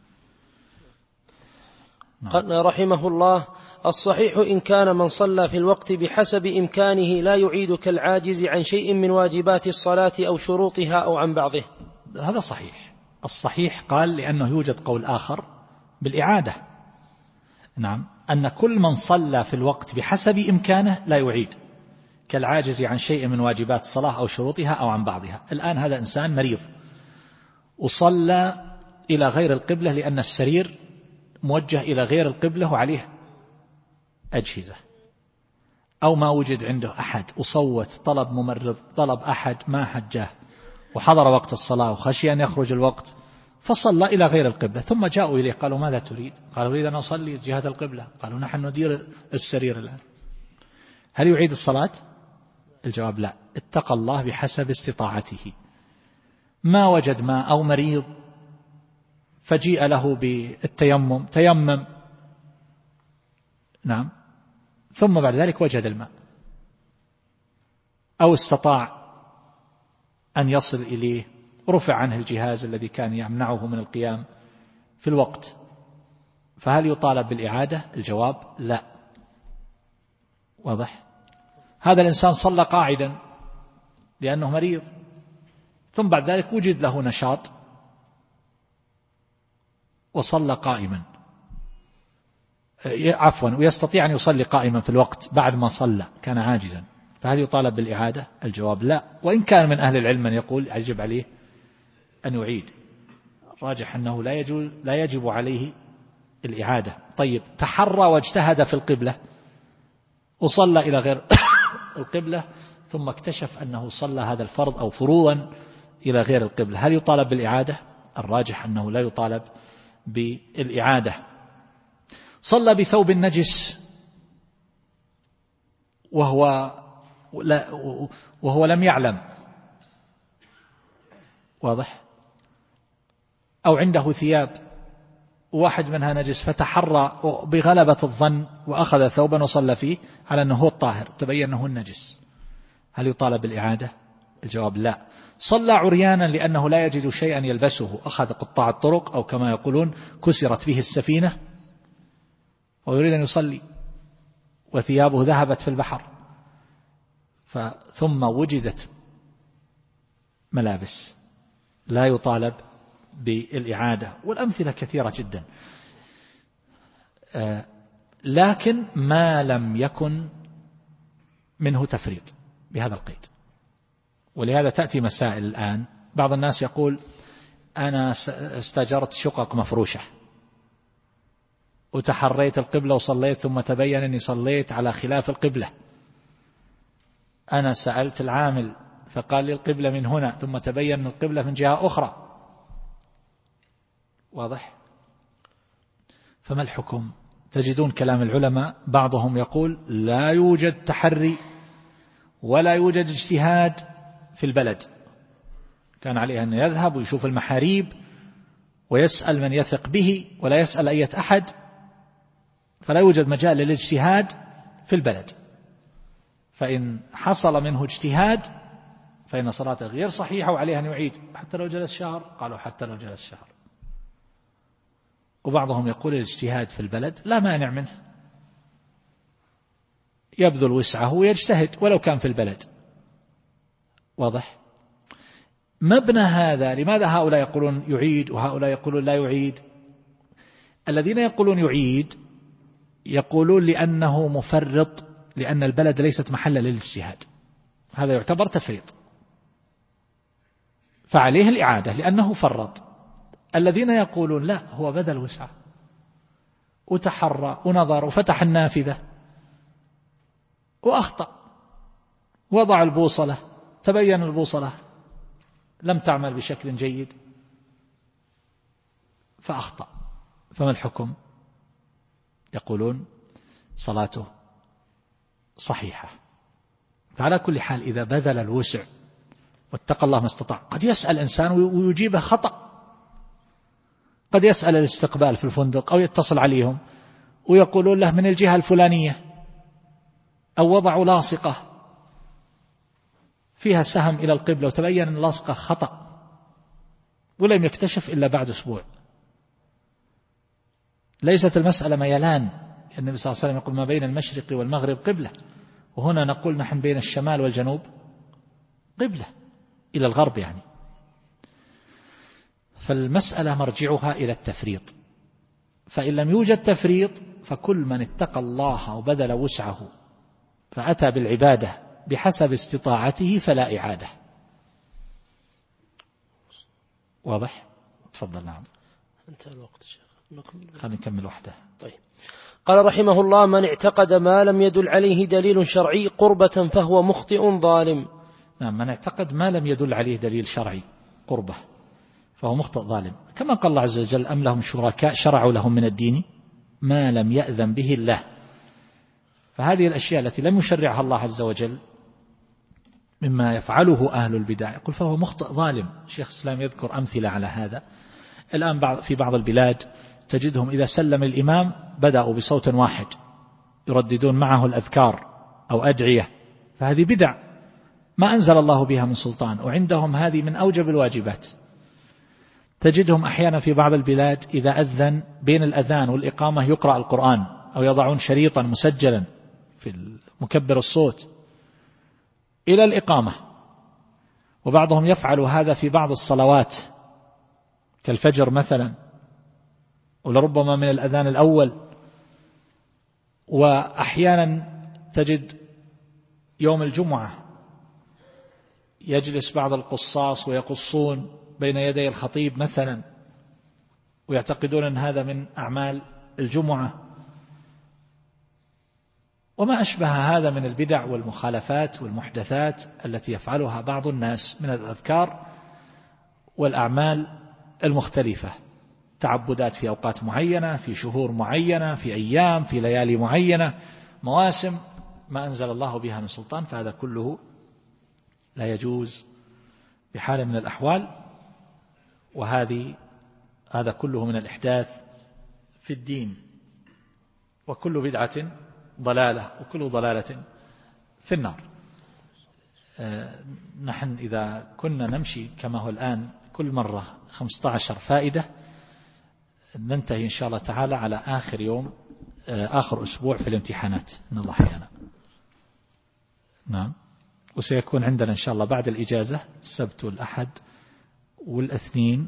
قال رحمه الله: الصحيح إن كان من صلى في الوقت بحسب إمكانه لا يعيد كالعاجز عن شيء من واجبات الصلاة أو شروطها أو عن بعضه. هذا صحيح. الصحيح قال لأنه يوجد قول آخر بالإعادة. نعم، أن كل من صلى في الوقت بحسب إمكانه لا يعيد كالعاجز عن شيء من واجبات الصلاة أو شروطها أو عن بعضها. الآن هذا إنسان مريض وصلى إلى غير القبلة لأن السرير موجه إلى غير القبلة وعليه أجهزة، أو ما وجد عنده أحد وصوت طلب ممرض طلب أحد ما حجاه وحضر وقت الصلاة وخشي أن يخرج الوقت فصلى إلى غير القبلة، ثم جاءوا إليه قالوا ماذا تريد؟ قالوا أريد أن أصلي جهة القبلة. قالوا نحن ندير السرير الآن، هل يعيد الصلاة؟ الجواب لا، اتقى الله بحسب استطاعته. ما وجد ماء أو مريض فجيء له بالتيمم تيمم، نعم، ثم بعد ذلك وجد الماء أو استطاع أن يصل إليه رفع عنه الجهاز الذي كان يمنعه من القيام في الوقت، فهل يطالب بالإعادة؟ الجواب لا. واضح؟ هذا الإنسان صلى قاعدا لأنه مريض، ثم بعد ذلك وجد له نشاط وصلى قائما، عفوا ويستطيع أن يصلي قائما في الوقت بعد ما صلى كان عاجزا، فهل يطالب بالإعادة؟ الجواب لا. وإن كان من أهل العلم من يقول يجب عليه أن يعيد، راجح أنه لا يجب, لا يجب عليه الإعادة. طيب، تحرى واجتهد في القبلة وصلى إلى غير القبلة ثم اكتشف أنه صلى هذا الفرض أو فروضا إلى غير القبلة، هل يطالب بالإعادة؟ الراجح أنه لا يطالب بالإعادة. صلى بثوب النجس وهو, لا وهو لم يعلم، واضح، أو عنده ثياب واحد منها نجس فتحرى بغلبة الظن وأخذ ثوبا وصلى فيه على أنه هو الطاهر تبين أنه النجس، هل يطالب بالإعادة؟ الجواب لا. صلى عريانا لأنه لا يجد شيئا يلبسه، أخذ قطاع الطرق أو كما يقولون كسرت به السفينة ويريد أن يصلي وثيابه ذهبت في البحر ثم وجدت ملابس، لا يطالب بالإعادة. والأمثلة كثيرة جدا، لكن ما لم يكن منه تفريط بهذا القيد. ولهذا تأتي مسائل الآن، بعض الناس يقول أنا استأجرت شقق مفروشة وتحريت القبلة وصليت ثم تبين أني صليت على خلاف القبلة، أنا سألت العامل فقال لي القبلة من هنا ثم تبين أن القبلة من جهة أخرى. واضح؟ فما الحكم؟ تجدون كلام العلماء بعضهم يقول لا يوجد تحري ولا يوجد اجتهاد في البلد، كان عليه أن يذهب ويشوف المحاريب ويسأل من يثق به ولا يسأل أي أحد، فلا يوجد مجال للاجتهاد في البلد. فإن حصل منه اجتهاد فإن صلاته غير صحيحة وعليه أن يعيد حتى لو جلس شهر. قالوا حتى لو جلس شهر. وبعضهم يقول الاجتهاد في البلد لا مانع منه، يبذل وسعه ويجتهد ولو كان في البلد. واضح؟ مبنى هذا لماذا هؤلاء يقولون يعيد وهؤلاء يقولون لا يعيد؟ الذين يقولون يعيد يقولون لأنه مفرط، لأن البلد ليست محلا للاجتهاد، هذا يعتبر تفريط فعليه الإعادة لأنه فرط. الذين يقولون لا، هو بذل وسعه وتحرى ونظر وفتح النافذة وأخطأ، وضع البوصلة تبين البوصلة لم تعمل بشكل جيد فأخطأ، فما الحكم؟ يقولون صلاته صحيحة. فعلى كل حال إذا بذل الوسع واتقى الله ما استطاع، قد يسأل إنسان ويجيبه خطأ، قد يسأل الاستقبال في الفندق أو يتصل عليهم ويقولون له من الجهة الفلانية، أو وضعوا لاصقة فيها سهم إلى القبلة وتبين أن اللاصقة خطأ ولم يكتشف إلا بعد أسبوع. ليست المسألة ميلان، النبي صلى الله عليه وسلم يقول ما بين المشرق والمغرب قبلة، وهنا نقول نحن بين الشمال والجنوب قبلة إلى الغرب يعني. فالمسألة مرجعها إلى التفريط، فإن لم يوجد تفريط فكل من اتقى الله وبذل وسعه فأتى بالعبادة بحسب استطاعته فلا إعادة. واضح؟ تفضل. نعم انتهى الوقت شيخ، خلينا نكمل وحده. طيب. قال رحمه الله: من اعتقد ما لم يدل عليه دليل شرعي قربة فهو مخطئ ظالم. نعم، من اعتقد ما لم يدل عليه دليل شرعي قربة فهو مخطئ ظالم، كما قال الله عز وجل: أم لهم شركاء شرعوا لهم من الدين ما لم يأذن به الله. فهذه الأشياء التي لم يشرعها الله عز وجل مما يفعله أهل البدع يقول فهو مخطئ ظالم. شيخ الإسلام يذكر أمثلة على هذا. الآن في بعض البلاد تجدهم إذا سلم الإمام بدأوا بصوت واحد يرددون معه الأذكار أو أدعية، فهذه بدع ما أنزل الله بها من سلطان، وعندهم هذه من أوجب الواجبات. تجدهم أحيانا في بعض البلاد إذا أذن بين الأذان والإقامة يقرأ القرآن أو يضعون شريطا مسجلا في مكبر الصوت إلى الإقامة. وبعضهم يفعل هذا في بعض الصلوات كالفجر مثلا، ولربما من الأذان الأول. وأحيانا تجد يوم الجمعة يجلس بعض القصاص ويقصون بين يدي الخطيب مثلا، ويعتقدون أن هذا من أعمال الجمعة، وما أشبه هذا من البدع والمخالفات والمحدثات التي يفعلها بعض الناس من الأذكار والأعمال المختلفة، تعبدات في أوقات معينة، في شهور معينة، في أيام، في ليالي معينة، مواسم ما أنزل الله بها من سلطان. فهذا كله لا يجوز بحال من الأحوال، وهذه هذا كله من الإحداث في الدين، وكل بدعة ضلالة، وكل ضلالة في النار. نحن إذا كنا نمشي كما هو الآن كل مرة خمسة عشر فائدة ننتهي إن شاء الله تعالى على آخر يوم آخر أسبوع في الامتحانات إن الله أحيانا. نعم. وسيكون عندنا إن شاء الله بعد الإجازة السبت والأحد والاثنين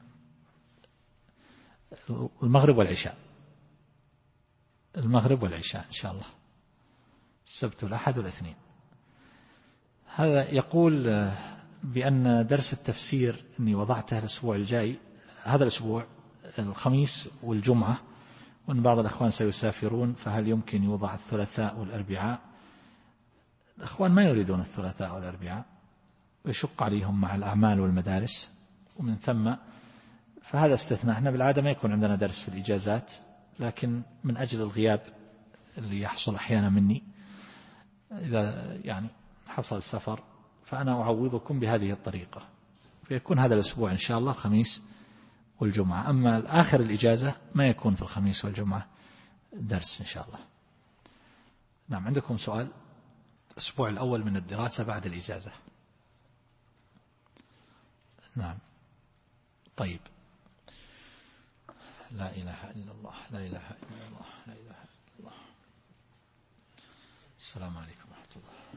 المغرب والعشاء، المغرب والعشاء إن شاء الله، السبت والأحد والاثنين. هذا يقول بأن درس التفسير أني وضعته الأسبوع الجاي، هذا الأسبوع الخميس والجمعة، وأن بعض الأخوان سيسافرون، فهل يمكن يوضع الثلاثاء والأربعاء؟ الأخوان ما يريدون الثلاثاء والأربعاء ويشق عليهم مع الأعمال والمدارس، ومن ثم فهذا استثناء. احنا بالعادة ما يكون عندنا درس في الإجازات، لكن من أجل الغياب اللي يحصل أحيانا مني إذا يعني حصل السفر، فأنا أعوضكم بهذه الطريقة، فيكون هذا الأسبوع إن شاء الله الخميس والجمعة. أما آخر الإجازة ما يكون في الخميس والجمعة درس إن شاء الله. نعم. عندكم سؤال؟ الأسبوع الأول من الدراسة بعد الإجازة. نعم. طيب. لا إله إلا الله، لا إله إلا الله، لا إله إلا الله. السلام عليكم ورحمة الله.